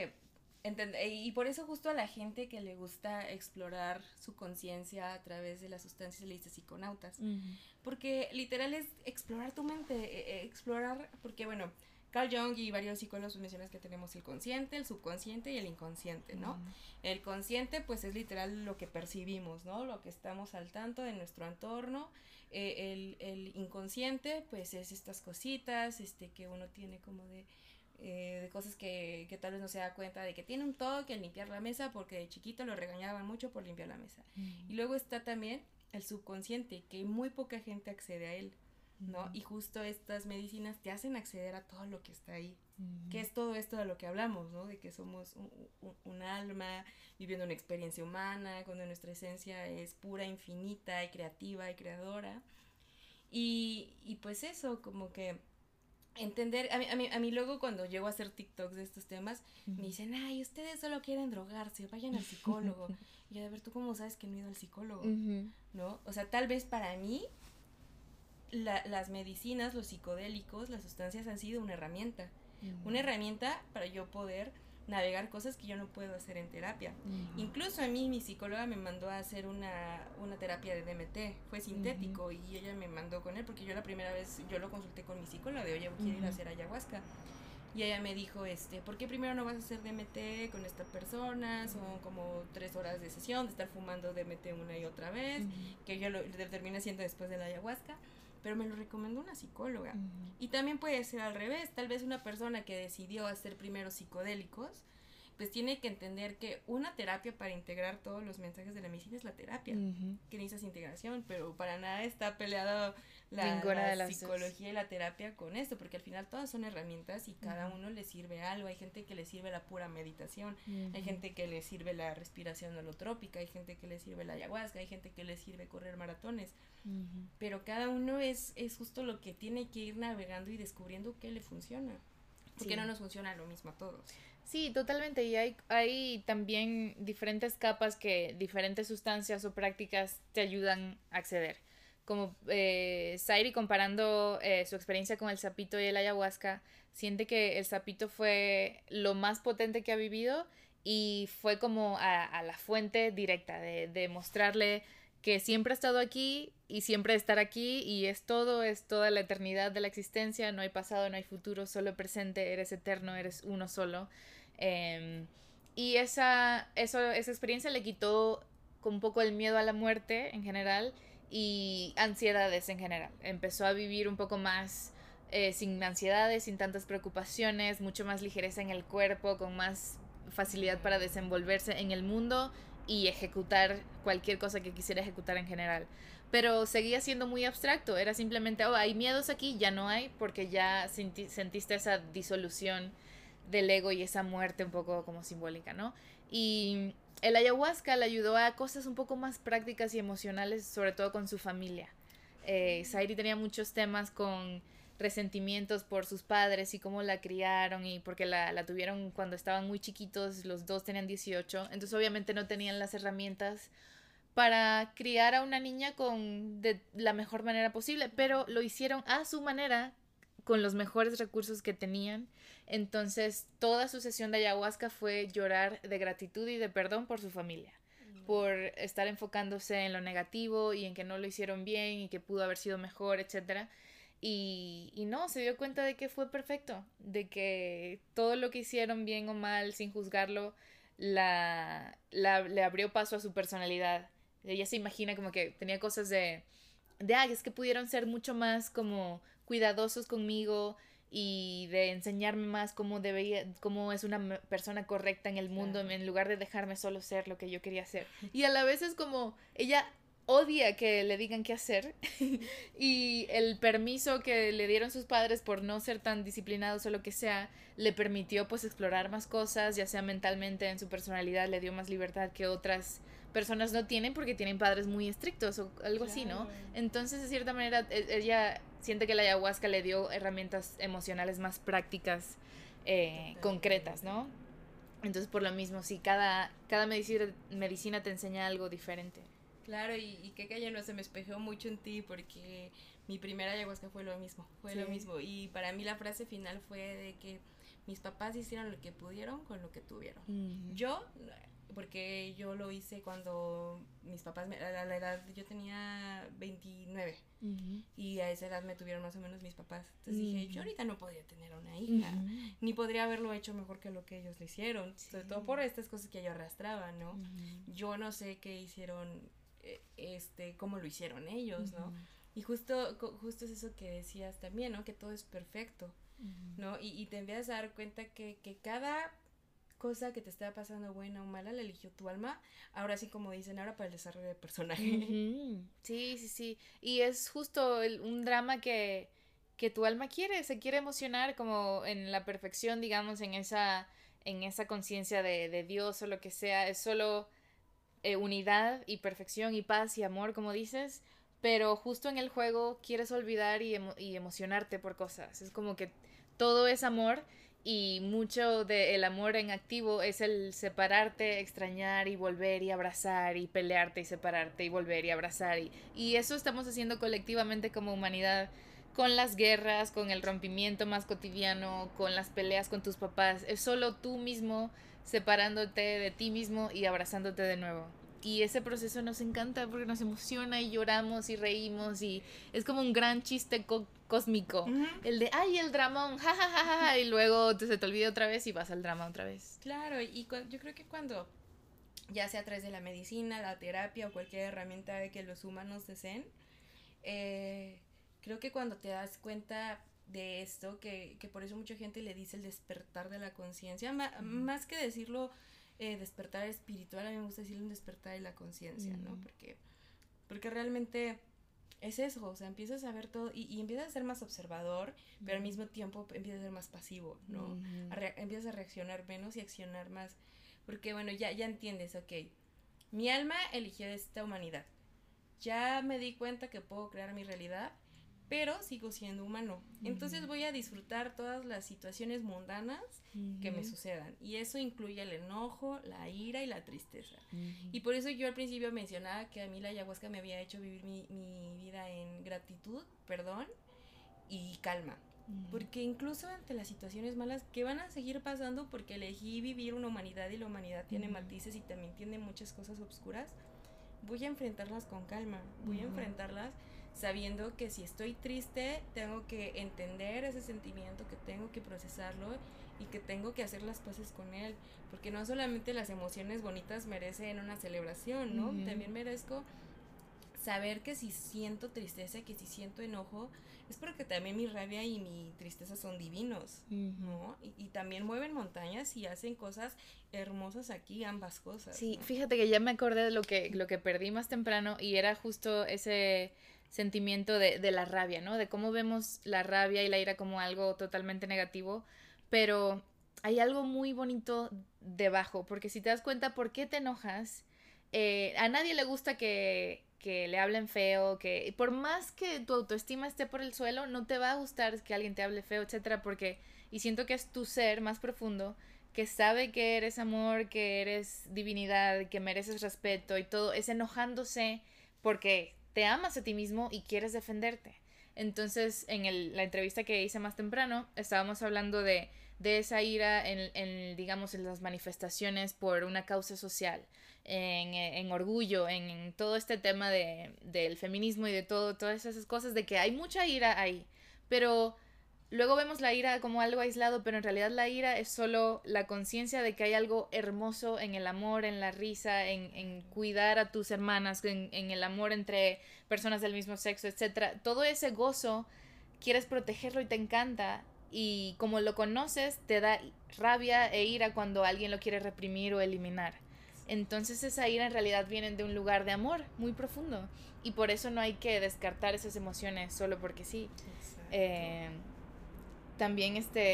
y por eso justo a la gente que le gusta explorar su conciencia a través de las sustancias le dice psiconautas, porque literal es explorar tu mente, explorar, porque bueno, Carl Jung y varios psicólogos mencionan que tenemos el consciente, el subconsciente y el inconsciente, ¿no? El consciente pues es literal lo que percibimos, ¿no? Lo que estamos al tanto de nuestro entorno. El inconsciente pues es estas cositas que uno tiene como de cosas que tal vez no se da cuenta de que tiene un toque al limpiar la mesa porque de chiquito lo regañaban mucho por limpiar la mesa. Y luego está también el subconsciente, que muy poca gente accede a él, ¿no? Y justo estas medicinas te hacen acceder a todo lo que está ahí, que es todo esto de lo que hablamos, ¿no? De que somos un alma viviendo una experiencia humana, cuando nuestra esencia es pura, infinita y creativa y creadora. Y pues eso, como que entender, a mí luego cuando llego a hacer TikToks de estos temas, me dicen, ay, ustedes solo quieren drogarse, vayan al psicólogo. Y yo, de ver, ¿tú cómo sabes que no he ido al psicólogo? ¿No? O sea, tal vez para mí las medicinas, los psicodélicos, las sustancias han sido una herramienta. Una herramienta para yo poder navegar cosas que yo no puedo hacer en terapia. Incluso a mí mi psicóloga me mandó a hacer una terapia de DMT, fue sintético, y ella me mandó con él porque yo la primera vez, yo lo consulté con mi psicóloga de, oye, quiero ir a hacer ayahuasca. Y ella me dijo, ¿por qué primero no vas a hacer DMT con esta persona? Son como 3 horas de sesión de estar fumando DMT una y otra vez, que yo lo terminé haciendo después de la ayahuasca. Pero me lo recomendó una psicóloga. Y también puede ser al revés, tal vez una persona que decidió hacer primero psicodélicos, pues tiene que entender que una terapia para integrar todos los mensajes de la medicina es la terapia, que necesitas integración, pero para nada está peleado la psicología y la terapia con esto, porque al final todas son herramientas y cada uno le sirve algo. Hay gente que le sirve la pura meditación, hay gente que le sirve la respiración holotrópica, hay gente que le sirve la ayahuasca, hay gente que le sirve correr maratones, pero cada uno es justo lo que tiene que ir navegando y descubriendo qué le funciona, porque no nos funciona lo mismo a todos. Sí, totalmente, y hay también diferentes capas que diferentes sustancias o prácticas te ayudan a acceder. Como Zairi comparando su experiencia con el sapito y el ayahuasca, siente que el sapito fue lo más potente que ha vivido y fue como a la fuente directa de mostrarle que siempre ha estado aquí y siempre estar aquí y es toda la eternidad de la existencia, no hay pasado, no hay futuro, solo presente, eres eterno, eres uno solo. Y esa experiencia le quitó un poco el miedo a la muerte en general y ansiedades en general. Empezó a vivir un poco más sin ansiedades, sin tantas preocupaciones, mucho más ligereza en el cuerpo, con más facilidad para desenvolverse en el mundo y ejecutar cualquier cosa que quisiera ejecutar en general. Pero seguía siendo muy abstracto, era simplemente, hay miedos aquí, ya no hay, porque ya sentiste esa disolución del ego y esa muerte un poco como simbólica, ¿no? Y el ayahuasca le ayudó a cosas un poco más prácticas y emocionales, sobre todo con su familia. Zairi tenía muchos temas con resentimientos por sus padres y cómo la criaron y porque la tuvieron cuando estaban muy chiquitos, los dos tenían 18, entonces obviamente no tenían las herramientas para criar a una niña de la mejor manera posible, pero lo hicieron a su manera, con los mejores recursos que tenían. Entonces toda su sesión de ayahuasca fue llorar de gratitud y de perdón por su familia, por estar enfocándose en lo negativo y en que no lo hicieron bien y que pudo haber sido mejor, etcétera. Y no, se dio cuenta de que fue perfecto, de que todo lo que hicieron bien o mal, sin juzgarlo, le abrió paso a su personalidad. Ella se imagina como que tenía cosas es que pudieron ser mucho más como cuidadosos conmigo y de enseñarme más cómo es una persona correcta en el mundo, en lugar de dejarme solo ser lo que yo quería ser. Y a la vez es como, ella odia que le digan qué hacer y el permiso que le dieron sus padres por no ser tan disciplinados o lo que sea, le permitió pues explorar más cosas, ya sea mentalmente, en su personalidad, le dio más libertad que otras personas no tienen porque tienen padres muy estrictos o algo así, ¿no? Entonces, de cierta manera, ella siente que la ayahuasca le dio herramientas emocionales más prácticas, concretas, ¿no? Entonces, por lo mismo, sí, cada medicina te enseña algo diferente. Claro, y que ya no se me espejó mucho en ti porque mi primera ayahuasca fue lo mismo, lo mismo. Y para mí la frase final fue de que mis papás hicieron lo que pudieron con lo que tuvieron. Yo, porque yo lo hice cuando mis papás, a la edad, yo tenía 29 y a esa edad me tuvieron más o menos mis papás. Entonces dije, yo ahorita no podría tener una hija, ni podría haberlo hecho mejor que lo que ellos lo hicieron, sobre todo por estas cosas que yo arrastraba, ¿no? Yo no sé qué hicieron, cómo lo hicieron ellos, ¿no? Y justo es eso que decías también, ¿no? Que todo es perfecto, ¿no? Y te empiezas a dar cuenta que cada cosa que te está pasando, buena o mala, la eligió tu alma, ahora sí, como dicen, ahora para el desarrollo de personaje. Sí. Y es justo un drama que tu alma se quiere emocionar como en la perfección, digamos, en esa conciencia de Dios o lo que sea, es solo unidad y perfección y paz y amor, como dices, pero justo en el juego quieres olvidar y emocionarte por cosas. Es como que todo es amor y mucho del amor en activo es el separarte, extrañar y volver y abrazar y pelearte y separarte y volver y abrazar. Y eso estamos haciendo colectivamente como humanidad con las guerras, con el rompimiento más cotidiano, con las peleas con tus papás. Es solo tú mismo separándote de ti mismo y abrazándote de nuevo. Y ese proceso nos encanta porque nos emociona y lloramos y reímos y es como un gran chiste cósmico. El de, el dramón, jajajaja, y luego se te olvida otra vez y vas al drama otra vez. Claro, y yo creo que cuando, ya sea a través de la medicina, la terapia o cualquier herramienta de que los humanos deseen, creo que cuando te das cuenta de esto, que por eso mucha gente le dice el despertar de la conciencia, más que decirlo despertar espiritual, a mí me gusta decirle un despertar de la conciencia, ¿no? Porque realmente es eso, o sea, empiezas a ver todo y empiezas a ser más observador, pero al mismo tiempo empiezas a ser más pasivo, ¿no? Empiezas a reaccionar menos y accionar más, porque bueno, ya entiendes, ok, mi alma eligió esta humanidad, ya me di cuenta que puedo crear mi realidad, pero sigo siendo humano. Entonces voy a disfrutar todas las situaciones mundanas que me sucedan. Y eso incluye el enojo, la ira y la tristeza. Y por eso yo al principio mencionaba que a mí la ayahuasca me había hecho vivir mi vida en gratitud, perdón y calma. Porque incluso ante las situaciones malas que van a seguir pasando, porque elegí vivir una humanidad y la humanidad tiene matices y también tiene muchas cosas oscuras, voy a enfrentarlas con calma, voy a enfrentarlas sabiendo que si estoy triste tengo que entender ese sentimiento, que tengo que procesarlo y que tengo que hacer las paces con él, porque no solamente las emociones bonitas merecen una celebración, ¿no? También merezco saber que si siento tristeza, que si siento enojo, es porque también mi rabia y mi tristeza son divinos, ¿no? Y también mueven montañas y hacen cosas hermosas aquí, ambas cosas. Sí, ¿no? fíjate que ya me acordé de lo que perdí más temprano y era justo ese sentimiento de la rabia, ¿no? De cómo vemos la rabia y la ira como algo totalmente negativo, pero hay algo muy bonito debajo, porque si te das cuenta por qué te enojas, a nadie le gusta que le hablen feo, que por más que tu autoestima esté por el suelo, no te va a gustar que alguien te hable feo, etcétera, porque, y siento que es tu ser más profundo, que sabe que eres amor, que eres divinidad, que mereces respeto y todo, es enojándose porque te amas a ti mismo y quieres defenderte. Entonces, en la entrevista que hice más temprano, estábamos hablando de esa ira digamos, en las manifestaciones por una causa social, en orgullo, en todo este tema del feminismo y de todas esas cosas, de que hay mucha ira ahí, pero luego vemos la ira como algo aislado, pero en realidad la ira es solo la conciencia de que hay algo hermoso en el amor, en la risa, en cuidar a tus hermanas, en el amor entre personas del mismo sexo, etc. Todo ese gozo quieres protegerlo y te encanta, y como lo conoces te da rabia e ira cuando alguien lo quiere reprimir o eliminar. Entonces esa ira en realidad viene de un lugar de amor muy profundo, y por eso no hay que descartar esas emociones solo porque sí. También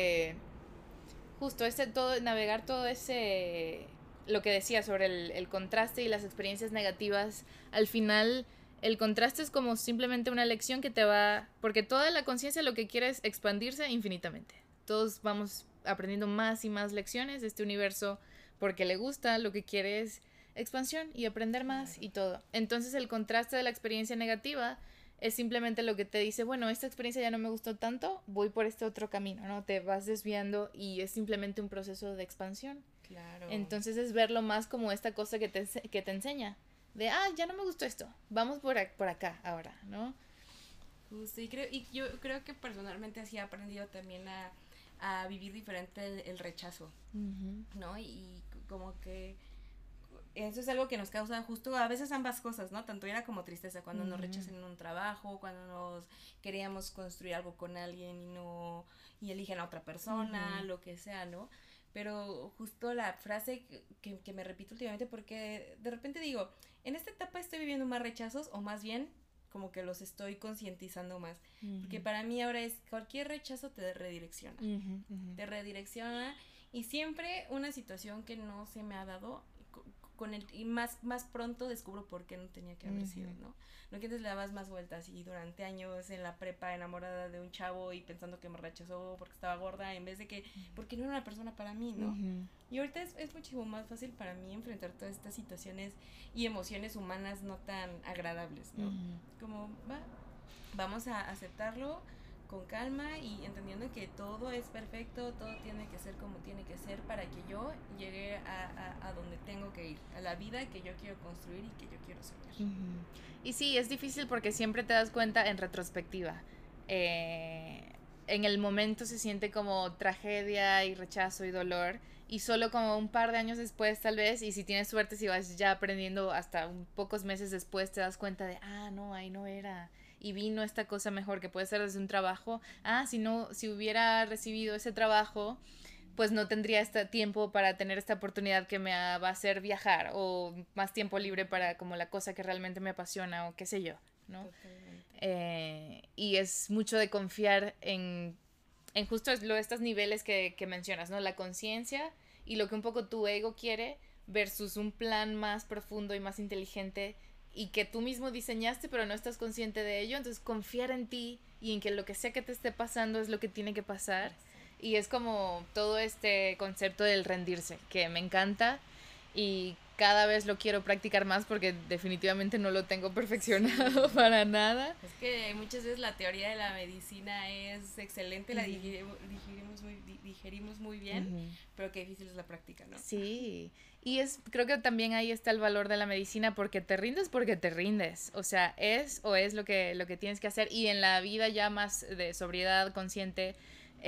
justo todo, navegar todo ese, lo que decía sobre el contraste y las experiencias negativas, al final el contraste es como simplemente una lección que te va, porque toda la conciencia lo que quiere es expandirse infinitamente. Todos vamos aprendiendo más y más lecciones de este universo porque le gusta, lo que quiere es expansión y aprender más y todo. Entonces el contraste de la experiencia negativa es simplemente lo que te dice, bueno, esta experiencia ya no me gustó tanto, voy por este otro camino, ¿no? Te vas desviando y es simplemente un proceso de expansión. Claro. Entonces es verlo más como esta cosa que te enseña, de, ya no me gustó esto, vamos por acá ahora, ¿no? Justo, y yo creo que personalmente así he aprendido también a vivir diferente el rechazo, ¿no? Y como que eso es algo que nos causa justo a veces ambas cosas, ¿no? Tanto ira como tristeza, cuando nos rechazan en un trabajo, cuando nos queríamos construir algo con alguien y eligen a otra persona, lo que sea, ¿no? Pero justo la frase que me repito últimamente, porque de repente digo, en esta etapa estoy viviendo más rechazos, o más bien como que los estoy concientizando más, porque para mí ahora es cualquier rechazo te redirecciona, te redirecciona, y siempre una situación que no se me ha dado y más pronto descubro por qué no tenía que haber sido, ¿no? No que antes le dabas más vueltas y durante años en la prepa enamorada de un chavo y pensando que me rechazó porque estaba gorda, en vez de que porque no era una persona para mí, ¿no? Y ahorita es muchísimo más fácil para mí enfrentar todas estas situaciones y emociones humanas no tan agradables, ¿no? Como, vamos a aceptarlo con calma y entendiendo que todo es perfecto, todo tiene que ser como tiene que ser para que yo llegue a donde tengo que ir, a la vida que yo quiero construir y que yo quiero soñar. Y sí, es difícil porque siempre te das cuenta en retrospectiva. En el momento se siente como tragedia y rechazo y dolor, y solo como un par de años después tal vez, y si tienes suerte, si vas ya aprendiendo hasta pocos meses después, te das cuenta de, no, ahí no era. y vino esta cosa mejor que puede ser desde un trabajo. Si no, si hubiera recibido ese trabajo, pues no tendría este tiempo para tener esta oportunidad que me va a hacer viajar o más tiempo libre para como la cosa que realmente me apasiona o qué sé yo, ¿no? Y es mucho de confiar en justo estos niveles que mencionas, ¿no? La conciencia y lo que un poco tu ego quiere versus un plan más profundo y más inteligente y que tú mismo diseñaste pero no estás consciente de ello, entonces confiar en ti y en que lo que sea que te esté pasando es lo que tiene que pasar. Y es como todo este concepto del rendirse, que me encanta y cada vez lo quiero practicar más porque definitivamente no lo tengo perfeccionado para nada. Es que muchas veces la teoría de la medicina es excelente, la digerimos muy bien, pero qué difícil es la práctica, ¿no? Sí, y creo que también ahí está el valor de la medicina porque te rindes, o sea, es lo que tienes que hacer y en la vida ya más de sobriedad consciente,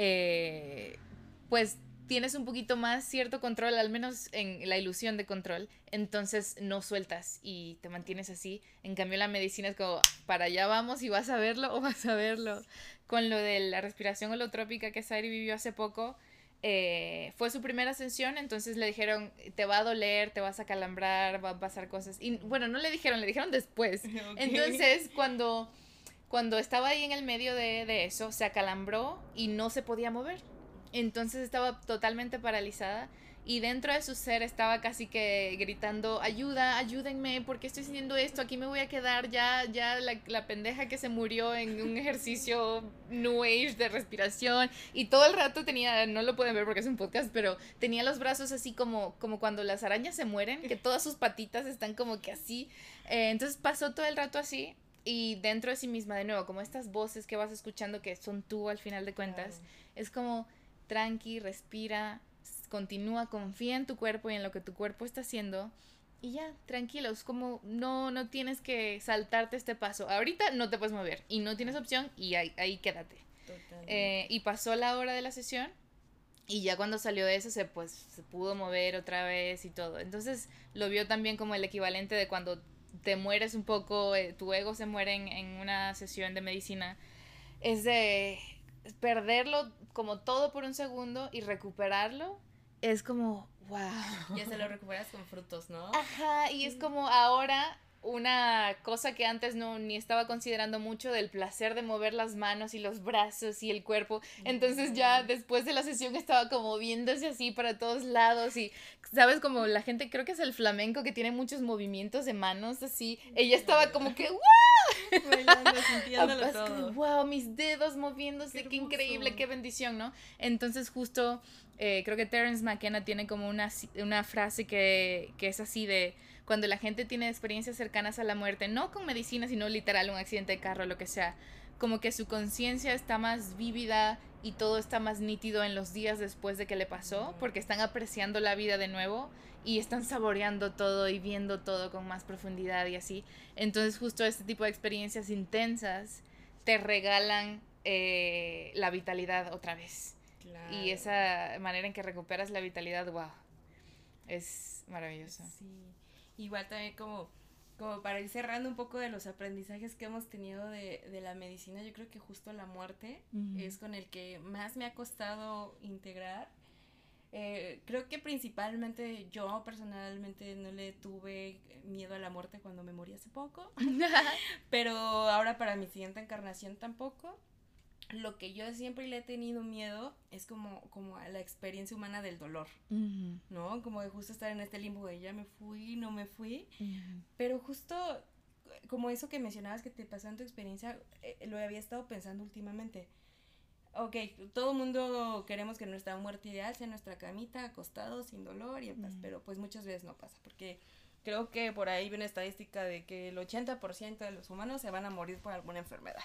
pues tienes un poquito más cierto control, al menos en la ilusión de control, entonces no sueltas y te mantienes así. En cambio la medicina es como, para allá vamos y vas a verlo o vas a verlo. Con lo de la respiración holotrópica que Sairi vivió hace poco, fue su primera sesión, entonces le dijeron, te va a doler, te vas a calambrar, va a pasar cosas. Y bueno, no le dijeron después. Okay. Entonces cuando estaba ahí en el medio de eso, se acalambró y no se podía mover. Entonces estaba totalmente paralizada y dentro de su ser estaba casi que gritando, ayuda, ayúdenme, porque estoy sintiendo esto, aquí me voy a quedar ya la pendeja que se murió en un ejercicio New Age de respiración y todo el rato tenía, no lo pueden ver porque es un podcast, pero tenía los brazos así como cuando las arañas se mueren, que todas sus patitas están como que así, entonces pasó todo el rato así. Y dentro de sí misma, de nuevo, como estas voces que vas escuchando que son tú al final de cuentas, es como tranqui, respira, continúa, confía en tu cuerpo y en lo que tu cuerpo está haciendo y ya, tranquilo, es como no tienes que saltarte este paso. Ahorita no te puedes mover y no tienes opción y ahí quédate. Y pasó la hora de la sesión y ya cuando salió de eso se pudo mover otra vez y todo. Entonces lo vio también como el equivalente de cuando te mueres un poco, tu ego se muere en una sesión de medicina. Es de perderlo como todo por un segundo y recuperarlo es como wow. Ya se lo recuperas con frutos, ¿no? Ajá, y es como ahora una cosa que antes no ni estaba considerando mucho del placer de mover las manos y los brazos y el cuerpo. Entonces ya después de la sesión estaba como viéndose así para todos lados y sabes como la gente, creo que es el flamenco que tiene muchos movimientos de manos así. Ella estaba como que ¡wow! Bailando, sintiéndolo todo. Wow, mis dedos moviéndose, qué increíble, qué bendición, ¿no? Entonces justo creo que Terence McKenna tiene como una frase que es así de cuando la gente tiene experiencias cercanas a la muerte, no con medicina, sino literal un accidente de carro, lo que sea, como que su conciencia está más vívida y todo está más nítido en los días después de que le pasó, porque están apreciando la vida de nuevo y están saboreando todo y viendo todo con más profundidad y así. Entonces justo este tipo de experiencias intensas te regalan la vitalidad otra vez. Claro. Y esa manera en que recuperas la vitalidad, wow, es maravilloso. Sí. Igual también como para ir cerrando un poco de los aprendizajes que hemos tenido de la medicina, yo creo que justo la muerte es con el que más me ha costado integrar. Creo que principalmente yo personalmente no le tuve miedo a la muerte cuando me morí hace poco, pero ahora para mi siguiente encarnación tampoco. Lo que yo siempre le he tenido miedo es como a la experiencia humana del dolor, ¿no? Como de justo estar en este limbo de ya me fui, no me fui, pero justo como eso que mencionabas que te pasó en tu experiencia, lo había estado pensando últimamente. Ok, todo el mundo queremos que nuestra muerte ideal sea en nuestra camita, acostados, sin dolor y en paz, pero pues muchas veces no pasa, porque creo que por ahí viene una estadística de que el 80% de los humanos se van a morir por alguna enfermedad.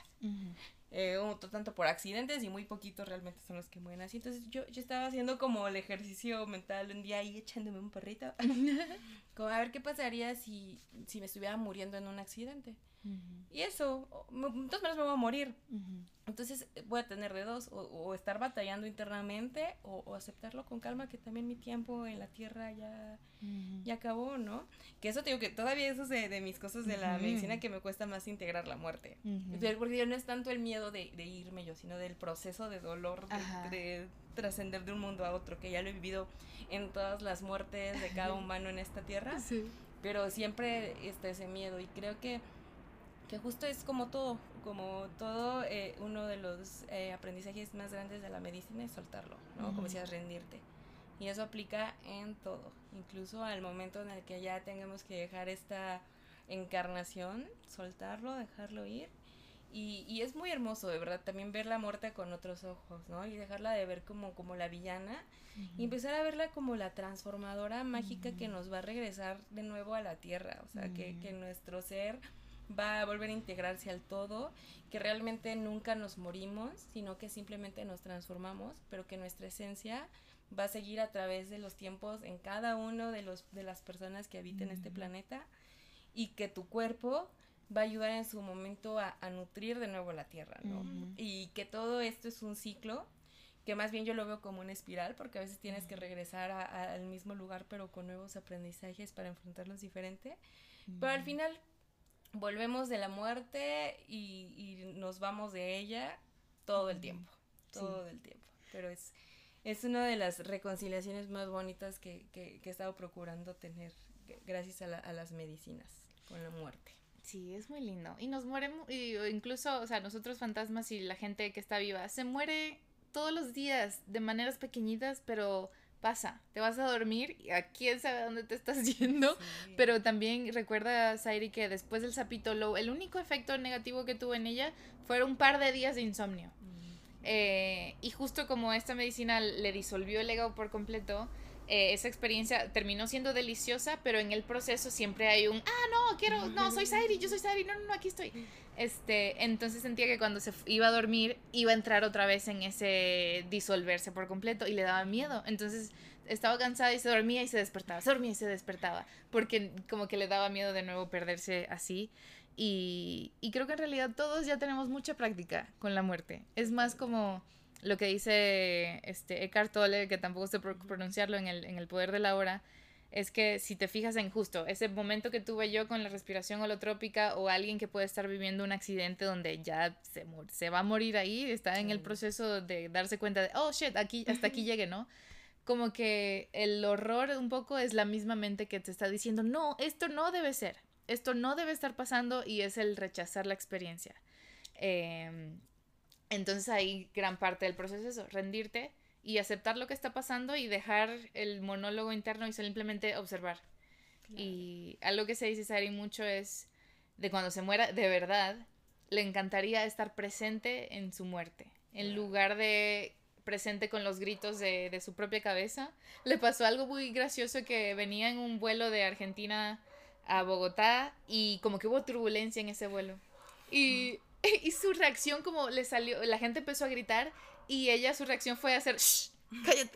Tanto por accidentes y muy poquitos realmente son los que mueren así. Entonces yo estaba haciendo como el ejercicio mental un día ahí echándome un perrito como a ver qué pasaría si me estuviera muriendo en un accidente. Y eso, de todas maneras me voy a morir. Entonces voy a tener de dos, o estar batallando internamente, o aceptarlo con calma, que también mi tiempo en la tierra ya acabó, ¿no? Que eso te digo que todavía eso es de mis cosas de la medicina que me cuesta más integrar la muerte. Porque yo no es tanto el miedo de irme yo, sino del proceso de dolor, de trascender de un mundo a otro, que ya lo he vivido en todas las muertes de cada humano en esta tierra. Sí. Pero siempre está ese miedo, y creo que justo es como todo, uno de los aprendizajes más grandes de la medicina es soltarlo, ¿no? Como decías, rendirte. Y eso aplica en todo, incluso al momento en el que ya tengamos que dejar esta encarnación, soltarlo, dejarlo ir. Y es muy hermoso, de verdad, también ver la muerte con otros ojos, ¿no? Y dejarla de ver como la villana, y empezar a verla como la transformadora mágica que nos va a regresar de nuevo a la tierra. O sea, que nuestro ser va a volver a integrarse al todo, que realmente nunca nos morimos, sino que simplemente nos transformamos, pero que nuestra esencia va a seguir a través de los tiempos en cada uno de las personas que habiten este planeta, y que tu cuerpo va a ayudar en su momento a nutrir de nuevo la tierra, ¿no? Y que todo esto es un ciclo, que más bien yo lo veo como una espiral, porque a veces tienes que regresar al mismo lugar, pero con nuevos aprendizajes para enfrentarlos diferente. Pero al final volvemos de la muerte y nos vamos de ella todo el tiempo, el tiempo. Pero es una de las reconciliaciones más bonitas que he estado procurando tener gracias a las medicinas con la muerte. Sí, es muy lindo. Y nos mueremos, incluso, o sea, nosotros fantasmas y la gente que está viva, se muere todos los días de maneras pequeñitas, pero pasa. Te vas a dormir y a quién sabe dónde te estás yendo. Sí. Pero también recuerda, Sairi, que después del sapito low, el único efecto negativo que tuvo en ella fueron un par de días de insomnio. Y justo como esta medicina le disolvió el hígado por completo, esa experiencia terminó siendo deliciosa, pero en el proceso siempre hay un soy Sairi, yo soy Sairi, no, aquí estoy. Entonces sentía que cuando se iba a dormir iba a entrar otra vez en ese disolverse por completo, y le daba miedo. Entonces estaba cansada y se dormía y se despertaba, porque como que le daba miedo de nuevo perderse así. Y creo que en realidad todos ya tenemos mucha práctica con la muerte. Es más como lo que dice Eckhart Tolle, que tampoco sé pronunciarlo, en el poder de la hora, es que si te fijas en justo ese momento que tuve yo con la respiración holotrópica, o alguien que puede estar viviendo un accidente donde ya se va a morir ahí, está en el proceso de darse cuenta de, oh shit, hasta aquí llegué, ¿no? Como que el horror un poco es la misma mente que te está diciendo, no, esto no debe ser, esto no debe estar pasando, y es el rechazar la experiencia. Entonces ahí gran parte del proceso es eso, rendirte y aceptar lo que está pasando y dejar el monólogo interno y simplemente observar. Claro. Y algo que se dice, Sari, mucho es de cuando se muera, de verdad, le encantaría estar presente en su muerte, en lugar de presente con los gritos de su propia cabeza. Le pasó algo muy gracioso, que venía en un vuelo de Argentina a Bogotá y como que hubo turbulencia en ese vuelo. Y su reacción, como le salió, la gente empezó a gritar y su reacción fue hacer shh, cállate.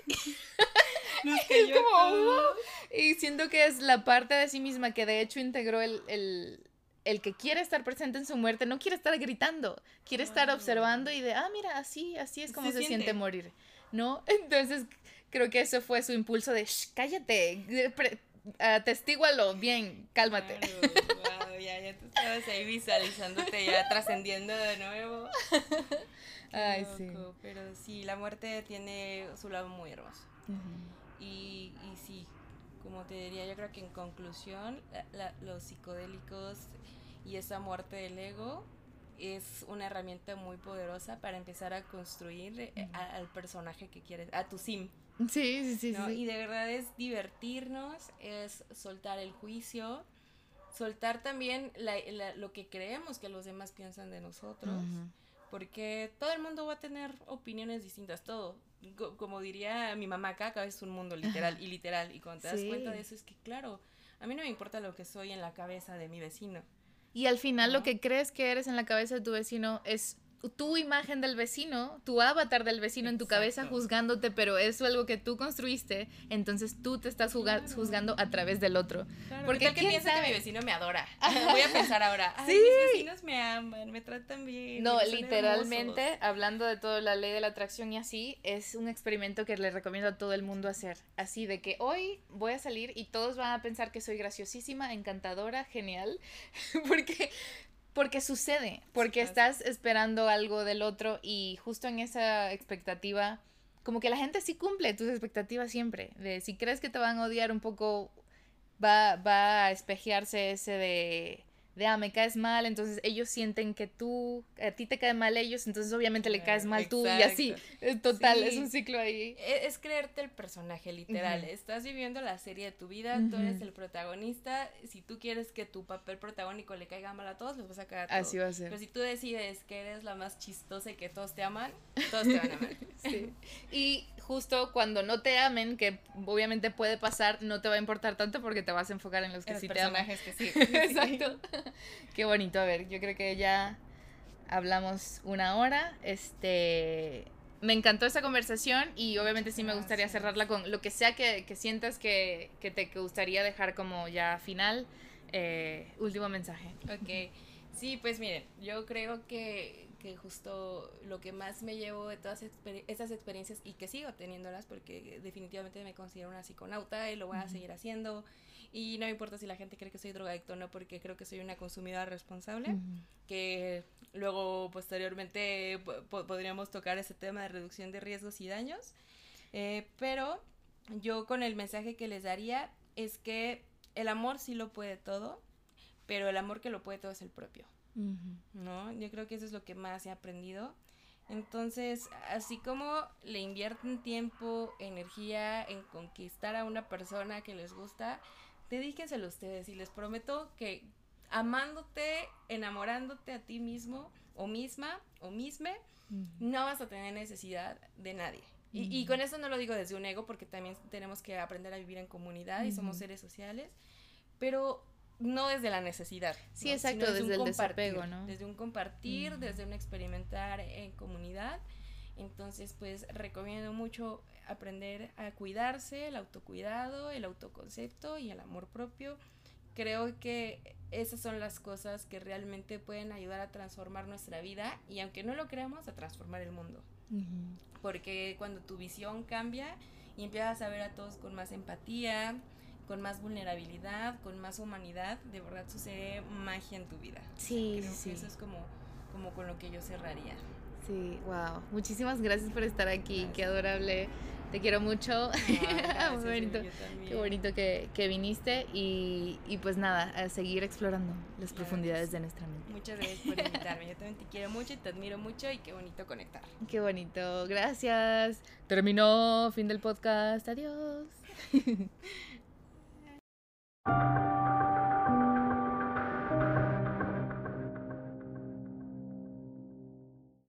Y siento que es la parte de sí misma que de hecho integró el que quiere estar presente en su muerte, no quiere estar gritando, quiere estar observando y de, mira, así es como se siente morir, ¿no? Entonces creo que eso fue su impulso de shh, cállate, atestígualo bien, cálmate. Claro, ya te estabas ahí visualizándote ya trascendiendo de nuevo. Ay, loco. Sí. Pero sí, la muerte tiene su lado muy hermoso. Y sí, como te diría, yo creo que en conclusión, los psicodélicos y esa muerte del ego es una herramienta muy poderosa para empezar a construir al personaje que quieres, a tu sim. Sí, ¿no? Sí. Y de verdad es divertirnos, es soltar el juicio, soltar también lo que creemos que los demás piensan de nosotros, porque todo el mundo va a tener opiniones distintas, todo. Como diría mi mamá, cada cabeza es un mundo, literal, y cuando te das cuenta de eso es que, claro, a mí no me importa lo que soy en la cabeza de mi vecino. Y al final, ¿no? Lo que crees que eres en la cabeza de tu vecino es tu imagen del vecino, tu avatar del vecino en tu cabeza juzgándote, pero eso es algo que tú construiste, entonces tú te estás juzgando a través del otro. Claro, porque ¿qué piensa que mi vecino me adora? Voy a pensar ahora, ay, sí. mis vecinos me aman, me tratan bien. No, literalmente, hablando de toda la ley de la atracción y así, es un experimento que le recomiendo a todo el mundo hacer. Así de que hoy voy a salir y todos van a pensar que soy graciosísima, encantadora, genial, porque sucede, porque estás esperando algo del otro y justo en esa expectativa, como que la gente sí cumple tus expectativas siempre, de si crees que te van a odiar un poco, va a espejearse ese de me caes mal, entonces ellos sienten que a ti te caen mal ellos, entonces obviamente le caes mal tú y así, total, es un ciclo ahí. Es creerte el personaje, literal, estás viviendo la serie de tu vida, tú eres el protagonista, si tú quieres que tu papel protagónico le caiga mal a todos, los vas a caer a todos. Así va a ser. Pero si tú decides que eres la más chistosa y que todos te aman, todos te van a amar. Sí. Y justo cuando no te amen, que obviamente puede pasar, no te va a importar tanto porque te vas a enfocar en los que sí te aman. Que sí. Exacto. Qué bonito, a ver, yo creo que ya hablamos 1 hora, me encantó esta conversación y obviamente sí me gustaría cerrarla con lo que sea que sientas que te gustaría dejar como ya final, último mensaje. Ok, sí, pues miren, yo creo que justo lo que más me llevo de todas esas experiencias y que sigo teniéndolas porque definitivamente me considero una psiconauta y lo voy a seguir haciendo y no me importa si la gente cree que soy drogadicta o no porque creo que soy una consumidora responsable, que luego posteriormente podríamos tocar ese tema de reducción de riesgos y daños, pero yo con el mensaje que les daría es que el amor sí lo puede todo, pero el amor que lo puede todo es el propio. ¿No? Yo creo que eso es lo que más he aprendido. Entonces, así como le invierten tiempo, energía en conquistar a una persona que les gusta, dedíquenselo ustedes y les prometo que amándote, enamorándote a ti mismo o misma o misme, no vas a tener necesidad de nadie. Y con eso no lo digo desde un ego porque también tenemos que aprender a vivir en comunidad y somos seres sociales, pero no desde la necesidad. Sí, ¿no? Exacto, desde el desapego, ¿no? Desde un compartir, desde un experimentar en comunidad. Entonces, pues, recomiendo mucho aprender a cuidarse, el autocuidado, el autoconcepto y el amor propio. Creo que esas son las cosas que realmente pueden ayudar a transformar nuestra vida y, aunque no lo creamos, a transformar el mundo. Porque cuando tu visión cambia y empiezas a ver a todos con más empatía, con más vulnerabilidad, con más humanidad, de verdad sucede magia en tu vida. Sí, creo sí. que eso es como con lo que yo cerraría. Sí, wow. Muchísimas gracias por estar aquí. Gracias. Qué adorable. Te quiero mucho. Gracias, muy bonito. Qué bonito que viniste y pues nada, a seguir explorando las profundidades de nuestra mente. Muchas gracias por invitarme. Yo también te quiero mucho y te admiro mucho y qué bonito conectar. Qué bonito. Gracias. Terminó. Fin del podcast. Adiós.